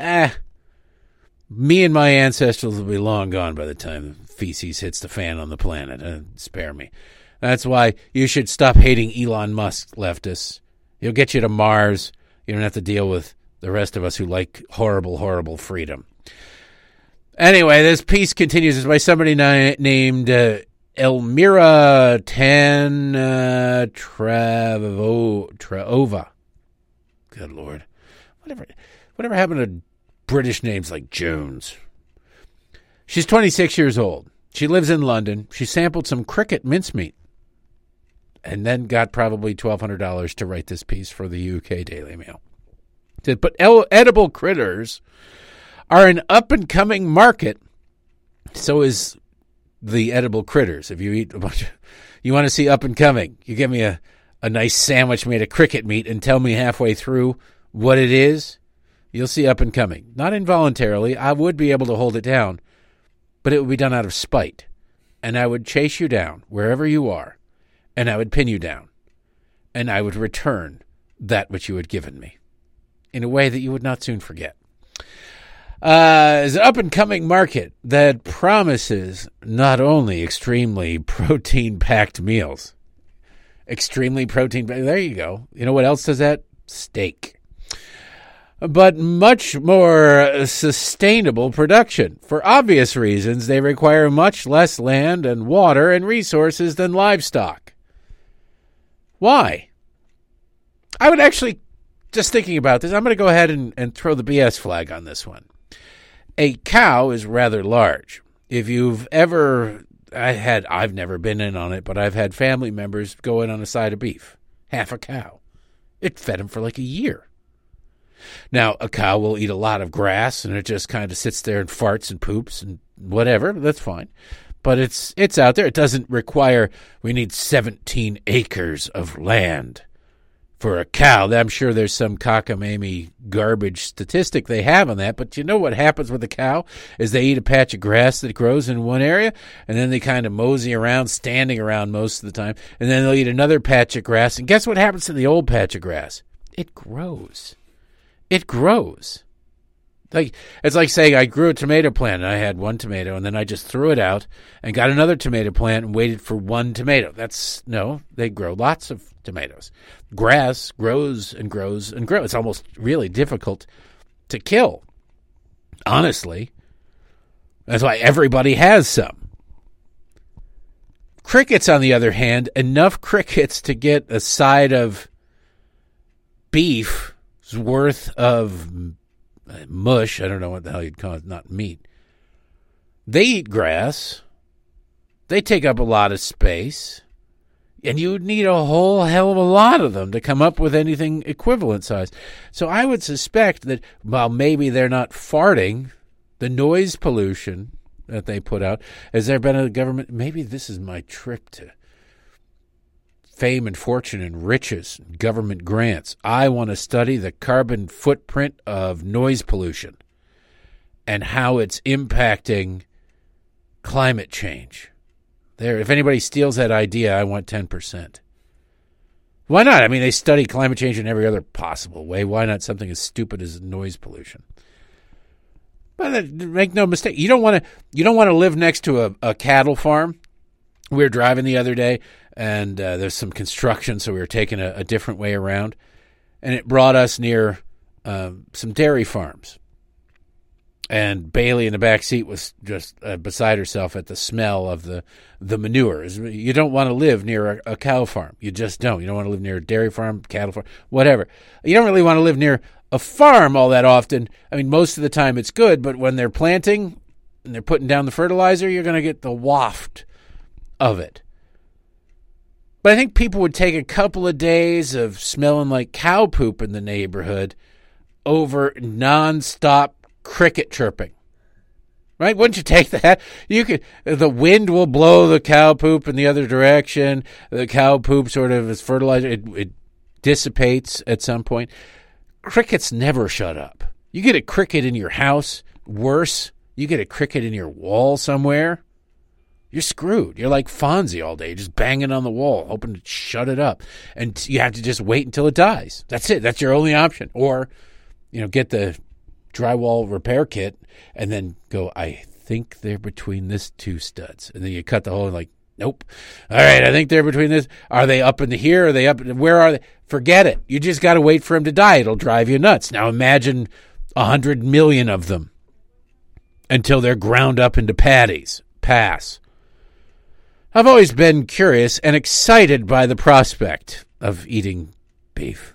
Me and my ancestors will be long gone by the time feces hits the fan on the planet. Spare me. That's why you should stop hating Elon Musk, leftists. He'll get you to Mars. You don't have to deal with the rest of us who like horrible, horrible freedom. Anyway, this piece continues. It's by somebody named Elmira Traova. Good Lord. Whatever happened to British names like Jones? She's 26 years old. She lives in London. She sampled some cricket mincemeat and then got probably $1,200 to write this piece for the UK Daily Mail. It said, but edible critters are an up-and-coming market. So is the edible critters. If you eat a bunch of, you want to see up-and-coming, you give me a nice sandwich made of cricket meat and tell me halfway through what it is, you'll see up-and-coming. Not involuntarily. I would be able to hold it down, but it would be done out of spite. And I would chase you down wherever you are, and I would pin you down, and I would return that which you had given me in a way that you would not soon forget. Is an up-and-coming market that promises not only extremely protein-packed meals. Extremely protein-packed. There you go. You know what else does that? Steak. But much more sustainable production. For obvious reasons, they require much less land and water and resources than livestock. Why? I would actually, just thinking about this, I'm going to go ahead and throw the BS flag on this one. A cow is rather large. If you've ever, I've never been in on it, but I've had family members go in on a side of beef. Half a cow. It fed them for like a year. Now, a cow will eat a lot of grass, and it just kind of sits there and farts and poops and whatever. That's fine. But it's out there. It doesn't require, we need 17 acres of land for a cow. I'm sure there's some cockamamie garbage statistic they have on that. But you know what happens with a cow is they eat a patch of grass that grows in one area, and then they kind of mosey around, standing around most of the time. And then they'll eat another patch of grass. And guess what happens to the old patch of grass? It grows. It grows. Like, it's like saying I grew a tomato plant and I had one tomato and then I just threw it out and got another tomato plant and waited for one tomato. No, they grow lots of tomatoes. Grass grows and grows and grows. It's almost really difficult to kill, honestly. That's why everybody has some. Crickets, on the other hand, enough crickets to get a side of beef's worth of mush. I don't know what the hell you'd call it, not meat. They eat grass. They take up a lot of space. And you would need a whole hell of a lot of them to come up with anything equivalent size. So I would suspect that while maybe they're not farting, the noise pollution that they put out, has there been a government, maybe this is my trip to fame and fortune and riches, government grants. I want to study the carbon footprint of noise pollution and how it's impacting climate change. There, if anybody steals that idea, I want 10%. Why not? I mean, they study climate change in every other possible way. Why not something as stupid as noise pollution? But make no mistake, you don't want to live next to a cattle farm. We were driving the other day, and there's some construction, so we were taking a different way around, and it brought us near some dairy farms. And Bailey in the back seat was just beside herself at the smell of the manure. You don't want to live near a cow farm. You just don't. You don't want to live near a dairy farm, cattle farm, whatever. You don't really want to live near a farm all that often. I mean, most of the time it's good, but when they're planting and they're putting down the fertilizer, you're going to get the waft of it. But I think people would take a couple of days of smelling like cow poop in the neighborhood over nonstop cricket chirping. Right? Wouldn't you take that? The wind will blow the cow poop in the other direction. The cow poop sort of is fertilizer. It dissipates at some point. Crickets never shut up. You get a cricket in your house, worse, you get a cricket in your wall somewhere, you're screwed. You're like Fonzie all day, just banging on the wall, hoping to shut it up. And you have to just wait until it dies. That's it. That's your only option. Or, get the drywall repair kit and then go, I think they're between this two studs. And then you cut the hole and like, nope. All right, I think they're between this. Are they up into here? Are they up? Where are they? Forget it. You just got to wait for them to die. It'll drive you nuts. Now imagine 100 million of them until they're ground up into patties. Pass. I've always been curious and excited by the prospect of eating beef.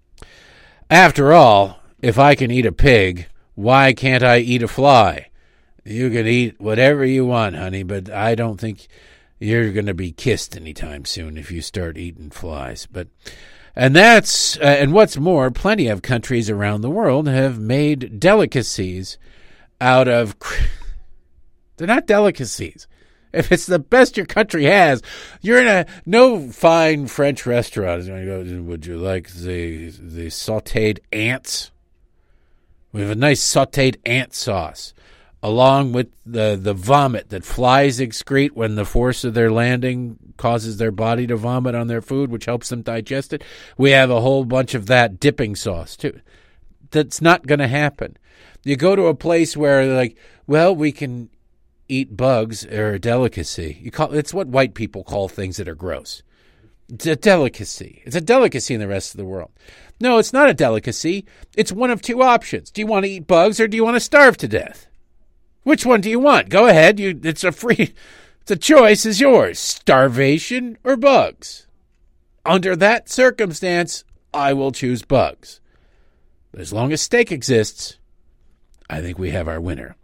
After all, if I can eat a pig, why can't I eat a fly? You can eat whatever you want, honey, but I don't think you're going to be kissed anytime soon if you start eating flies. And what's more, plenty of countries around the world have made delicacies out of. They're not delicacies. If it's the best your country has, you're in no fine French restaurant. Would you like the sautéed ants? We have a nice sautéed ant sauce, along with the vomit that flies excrete when the force of their landing causes their body to vomit on their food, which helps them digest it. We have a whole bunch of that dipping sauce, too. That's not going to happen. You go to a place where they're like, well, we can eat bugs or a delicacy. It's what white people call things that are gross. It's a delicacy. It's a delicacy in the rest of the world. No, it's not a delicacy. It's one of two options. Do you want to eat bugs or do you want to starve to death? Which one do you want? Go ahead. It's a choice is yours. Starvation or bugs? Under that circumstance, I will choose bugs. But as long as steak exists, I think we have our winner.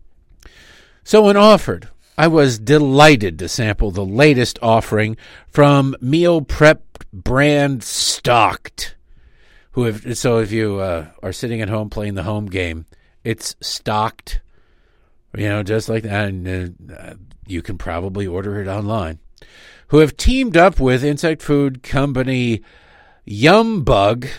So when offered, I was delighted to sample the latest offering from meal prep brand Stocked. So if you are sitting at home playing the home game, it's Stocked. Just like that, and you can probably order it online, who have teamed up with insect food company Yumbug.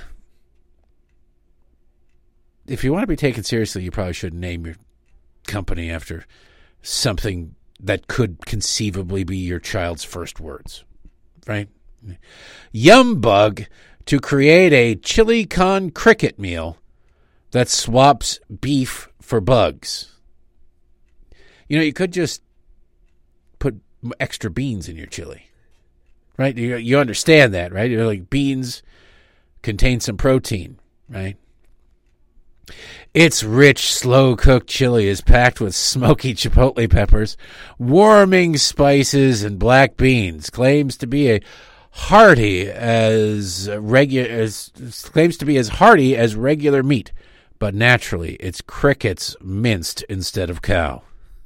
If you want to be taken seriously, you probably should name your company after something that could conceivably be your child's first words, right? Yumbug to create a chili con cricket meal that swaps beef for bugs. You could just put extra beans in your chili, right? You understand that, right? You're like, beans contain some protein, right? Its rich, slow-cooked chili is packed with smoky chipotle peppers, warming spices, and black beans. Claims to be as hearty as regular meat, but naturally, it's crickets minced instead of cow.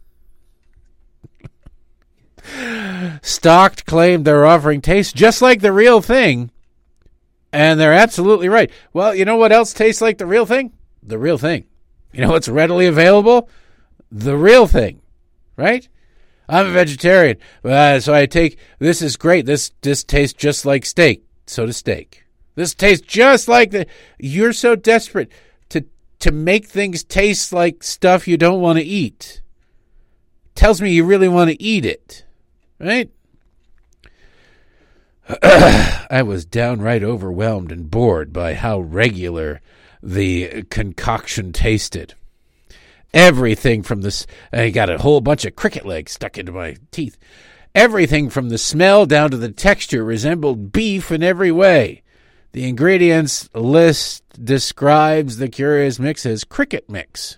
Stocked claimed they're offering tastes just like the real thing, and they're absolutely right. Well, you know what else tastes like the real thing? The real thing. You know what's readily available? The real thing, right? I'm a vegetarian, so I take, this is great. This tastes just like steak. So does steak. This tastes just like you're so desperate to make things taste like stuff you don't want to eat. Tells me you really want to eat it, right? I was downright overwhelmed and bored by how regular the concoction tasted. Everything from this, I got a whole bunch of cricket legs stuck into my teeth. Everything from the smell down to the texture resembled beef in every way. The ingredients list describes the curious mix as cricket mix.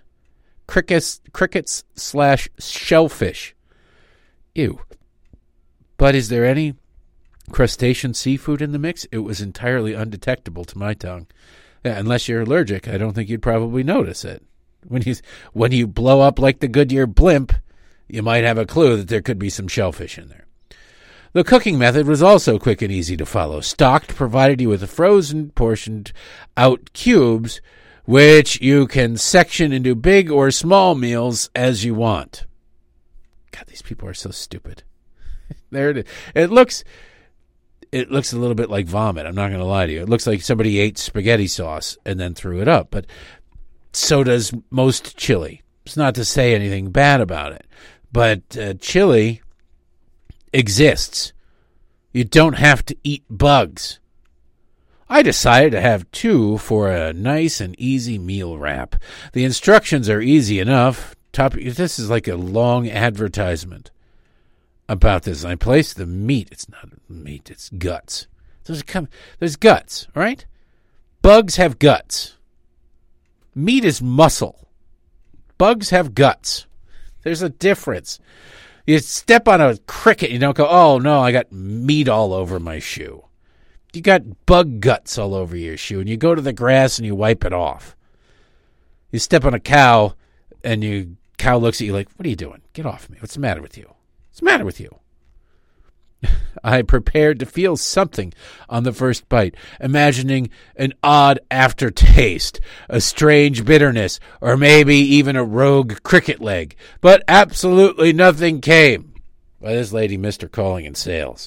Crickets/shellfish. Ew. But is there any crustacean seafood in the mix? It was entirely undetectable to my tongue. Yeah, unless you're allergic, I don't think you'd probably notice it. When you blow up like the Goodyear blimp, you might have a clue that there could be some shellfish in there. The cooking method was also quick and easy to follow. Stocked provided you with a frozen, portioned out cubes, which you can section into big or small meals as you want. God, these people are so stupid. There it is. It looks a little bit like vomit. I'm not going to lie to you. It looks like somebody ate spaghetti sauce and then threw it up. But so does most chili. It's not to say anything bad about it. But chili exists. You don't have to eat bugs. I decided to have 2 for a nice and easy meal wrap. The instructions are easy enough. This is like a long advertisement about this. I placed the meat. It's not meat, it's guts. There's guts, all right? Bugs have guts. Meat is muscle. Bugs have guts. There's a difference. You step on a cricket, you don't go, oh, no, I got meat all over my shoe. You got bug guts all over your shoe, and you go to the grass and you wipe it off. You step on a cow, and cow looks at you like, what are you doing? Get off me. What's the matter with you? What's the matter with you? I prepared to feel something on the first bite, imagining an odd aftertaste, a strange bitterness, or maybe even a rogue cricket leg. But absolutely nothing came. Well, this lady missed her calling in sales.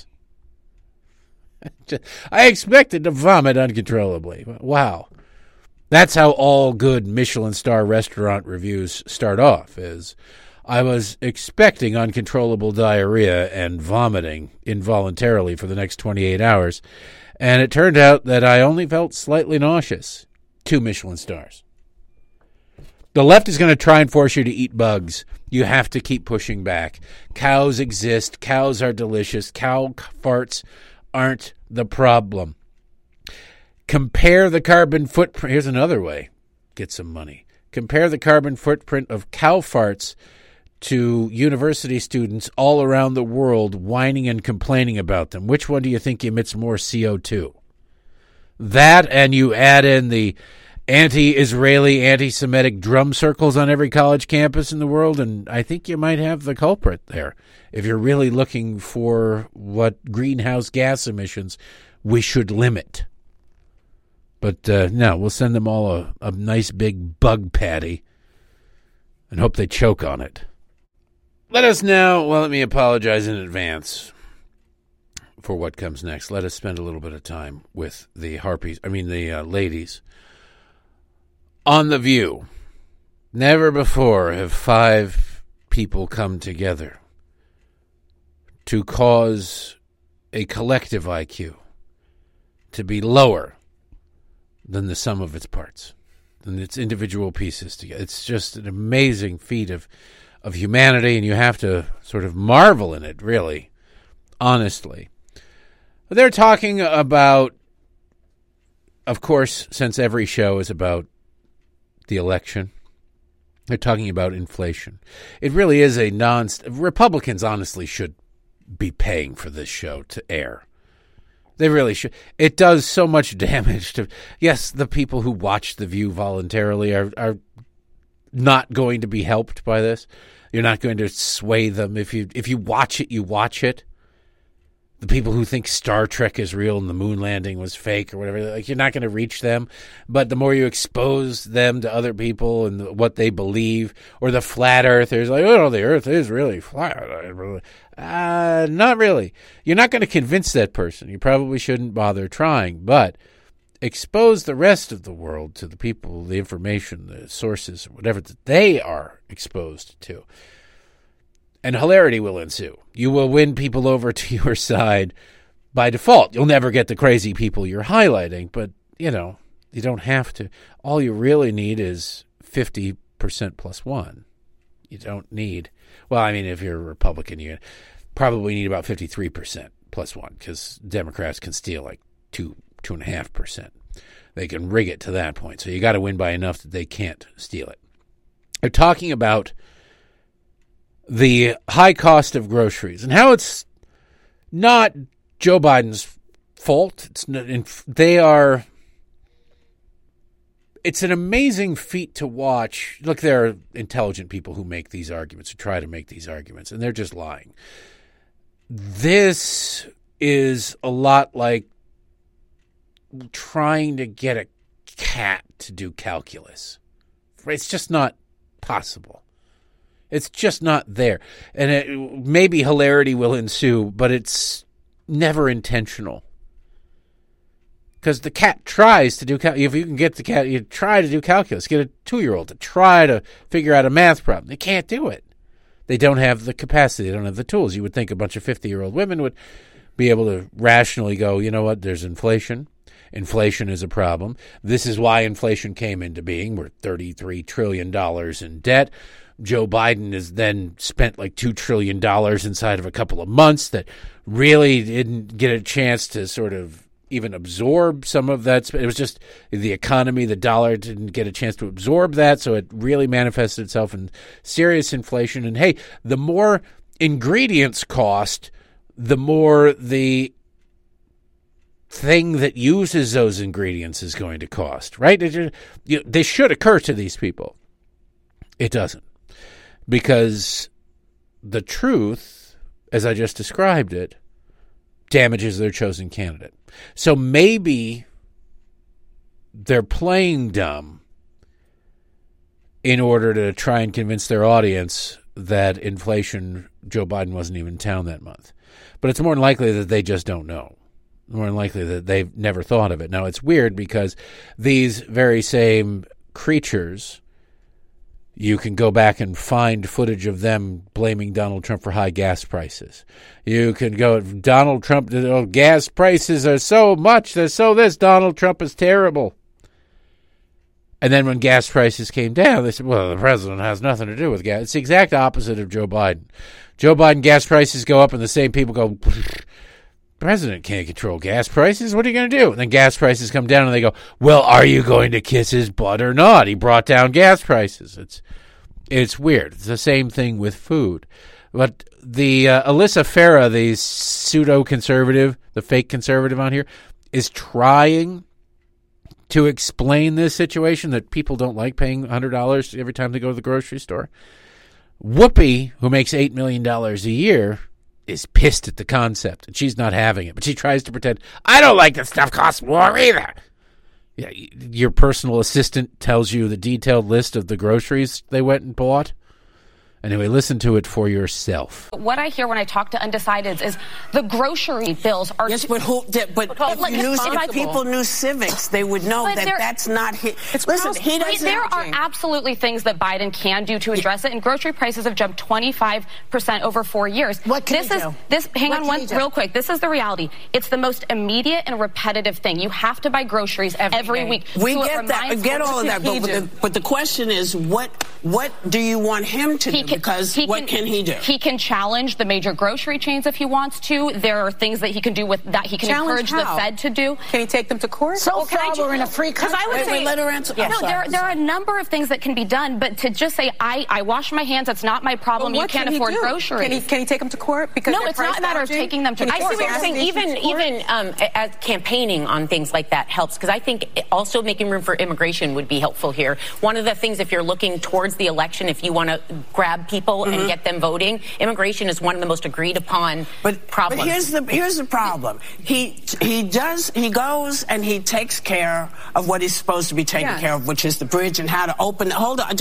I expected to vomit uncontrollably. Wow. That's how all good Michelin star restaurant reviews start off, is I was expecting uncontrollable diarrhea and vomiting involuntarily for the next 28 hours, and it turned out that I only felt slightly nauseous. 2 Michelin stars. The left is going to try and force you to eat bugs. You have to keep pushing back. Cows exist. Cows are delicious. Cow farts aren't the problem. Compare the carbon footprint. Here's another way. Get some money. Compare the carbon footprint of cow farts to university students all around the world whining and complaining about them. Which one do you think emits more CO2? That, and you add in the anti-Israeli, anti-Semitic drum circles on every college campus in the world, and I think you might have the culprit there. If you're really looking for what greenhouse gas emissions we should limit. But no, we'll send them all a nice big bug patty and hope they choke on it. Let me apologize in advance for what comes next. Let us spend a little bit of time with the ladies. On The View, never before have 5 people come together to cause a collective IQ to be lower than the sum of its parts. and its individual pieces together. It's just an amazing feat of humanity, and you have to sort of marvel in it, really, honestly. They're talking about, of course, since every show is about the election, they're talking about inflation. It really is a Republicans honestly should be paying for this show to air. They really should. It does so much damage to, yes, the people who watch The View voluntarily are not going to be helped by this. You're not going to sway them. If you watch it, you watch it. The people who think Star Trek is real and the moon landing was fake or whatever, like, you're not going to reach them. But the more you expose them to other people and what they believe, or the flat earthers, like, oh, the earth is really flat. Not really. You're not going to convince that person. You probably shouldn't bother trying, but expose the rest of the world to the people, the information, the sources, whatever that they are exposed to. And hilarity will ensue. You will win people over to your side by default. You'll never get the crazy people you're highlighting, but, you don't have to. All you really need is 50% plus one. You don't need, well, I mean, if you're a Republican, you probably need about 53% plus one, because Democrats can steal like 2.5%. They can rig it to that point. So you got to win by enough that they can't steal it. They're talking about the high cost of groceries and how it's not Joe Biden's fault. It's an amazing feat to watch. Look, there are intelligent people who make these arguments, who try to make these arguments, and they're just lying. This is a lot like trying to get a cat to do calculus. It's just not possible. It's just not there. And maybe hilarity will ensue, but it's never intentional. Because the cat tries to do calculus. If you can get the cat, you try to do calculus. Get a 2-year-old to try to figure out a math problem. They can't do it. They don't have the capacity. They don't have the tools. You would think a bunch of 50-year-old women would be able to rationally go, you know what, there's inflation. Inflation is a problem. This is why inflation came into being. We're $33 trillion in debt. Joe Biden has then spent like $2 trillion inside of a couple of months that really didn't get a chance to sort of even absorb some of that. It was just the economy, the dollar didn't get a chance to absorb that, so it really manifested itself in serious inflation. And hey, the more ingredients cost, the more the thing that uses those ingredients is going to cost, right? This should occur to these people. It doesn't. Because the truth, as I just described it, damages their chosen candidate. So maybe they're playing dumb in order to try and convince their audience that inflation, Joe Biden wasn't even in town that month. But it's more than likely that they just don't know. More than likely that they've never thought of it. Now, it's weird because these very same creatures, you can go back and find footage of them blaming Donald Trump for high gas prices. You can go, Donald Trump, gas prices are so much, they're so this, Donald Trump is terrible. And then when gas prices came down, they said, well, the president has nothing to do with gas. It's the exact opposite of Joe Biden. Joe Biden, gas prices go up, and the same people go, president can't control gas prices. What are you going to do? And then gas prices come down, and they go, well, are you going to kiss his butt or not? He brought down gas prices. It's weird. It's the same thing with food. But the Alyssa Farah, the pseudo-conservative, the fake conservative on here, is trying to explain this situation that people don't like paying $100 every time they go to the grocery store. Whoopi, who makes $8 million a year, is pissed at the concept, and she's not having it. But she tries to pretend, I don't like that stuff costs more either. Yeah, your personal assistant tells you the detailed list of the groceries they went and bought. Anyway, listen to it for yourself. What I hear when I talk to undecideds is the grocery bills are... Yes, but if people knew civics, they would know that's not his... Listen, he doesn't... There are absolutely things that Biden can do to address it, and grocery prices have jumped 25% over 4 years. What can he do? Hang on real quick. This is the reality. It's the most immediate and repetitive thing. You have to buy groceries every week. We get that. I get all of that. But the question is, what do you want him to do? What can he do? He can challenge the major grocery chains if he wants to. There are things that he can do with that. He can encourage the Fed to do. Can he take them to court? So far, we're in a free country. I would say, let her answer. No, there are a number of things that can be done, but to just say, I wash my hands, it's not my problem, you can't afford groceries. Can he take them to court? Because no, it's not a matter of taking them to court. I see what you're saying. Even as campaigning on things like that helps, because I think also making room for immigration would be helpful here. One of the things, if you're looking towards the election, if you want to grab people and get them voting, immigration is one of the most agreed upon problems. But here's the problem. He goes and he takes care of what he's supposed to be taking care of, which is the bridge and how to open. Hold on,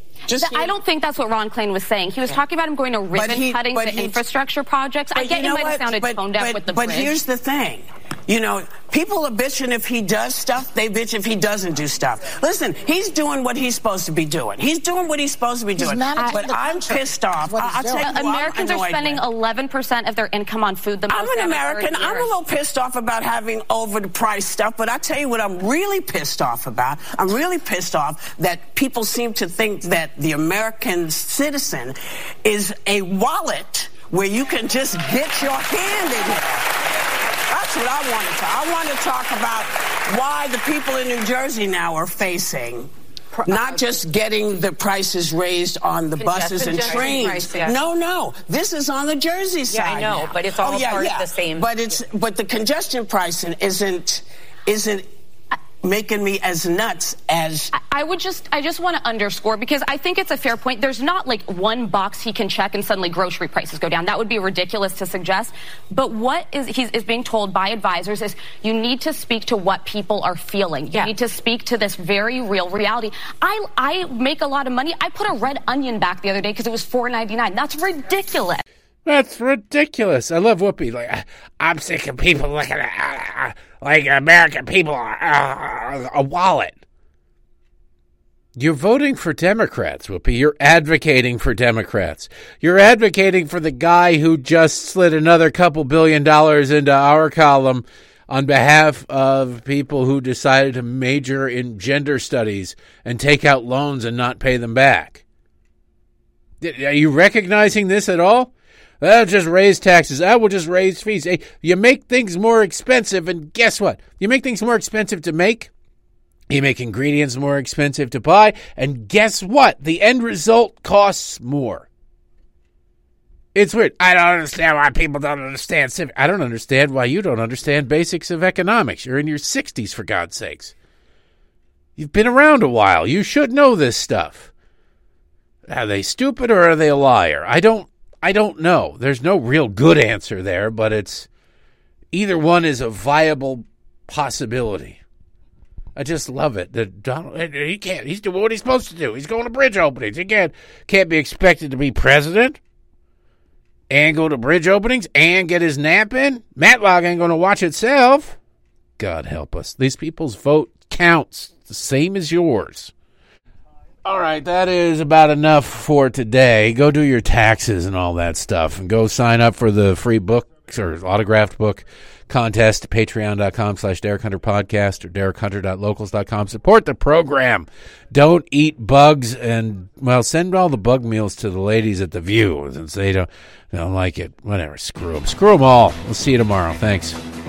I don't think that's what Ron Klain was saying. He was talking about him going to ribbon cutting to infrastructure projects. I get you might have sounded tone deaf with the bridge. But here's the thing. People are bitching if he does stuff. They bitch if he doesn't do stuff. Listen, he's doing what he's supposed to be doing. He's doing what he's supposed to be doing. But I'm pissed off. Americans are spending 11% of their income on food. I'm an American. I'm a little pissed off about having over-the-priced stuff. But I tell you what I'm really pissed off about. I'm really pissed off that people seem to think that the American citizen is a wallet where you can just get your hand in there. That's what I want to talk. I want to talk about why the people in New Jersey now are facing not just getting the prices raised on the buses and trains. No. This is on the Jersey side. Yeah, I know, but it's all part of the same. But the congestion pricing isn't making me as nuts as... I just want to underscore, because I think it's a fair point. There's not like one box he can check and suddenly grocery prices go down. That would be ridiculous to suggest. But what is being told by advisors is you need to speak to what people are feeling. You need to speak to this very real reality. I make a lot of money. I put a red onion back the other day because it was $4.99. That's ridiculous. That's ridiculous. I love Whoopi. Like, I'm sick of people looking at like American people are a wallet. You're voting for Democrats, Whoopi. You're advocating for Democrats. You're advocating for the guy who just slid another couple $2 billion into our column on behalf of people who decided to major in gender studies and take out loans and not pay them back. Are you recognizing this at all? I'll just raise taxes. I will just raise fees. Hey, you make things more expensive, and guess what? You make things more expensive to make. You make ingredients more expensive to buy, and guess what? The end result costs more. It's weird. I don't understand why people don't understand civics. I don't understand why you don't understand basics of economics. You're in your 60s, for God's sakes. You've been around a while. You should know this stuff. Are they stupid or are they a liar? I don't know. There's no real good answer there, but it's either one is a viable possibility. I just love it. That Donald, he's doing what he's supposed to do. He's going to bridge openings. He can't be expected to be president and go to bridge openings and get his nap in. Matlock ain't going to watch itself. God help us. These people's vote counts the same as yours. All right, that is about enough for today. Go do your taxes and all that stuff, and go sign up for the free books or autographed book contest, patreon.com/Derek Hunter Podcast or DerekHunter.locals.com. Support the program. Don't eat bugs, and, well, send all the bug meals to the ladies at The View, since they don't like it. Whatever, screw them. Screw them all. We'll see you tomorrow. Thanks.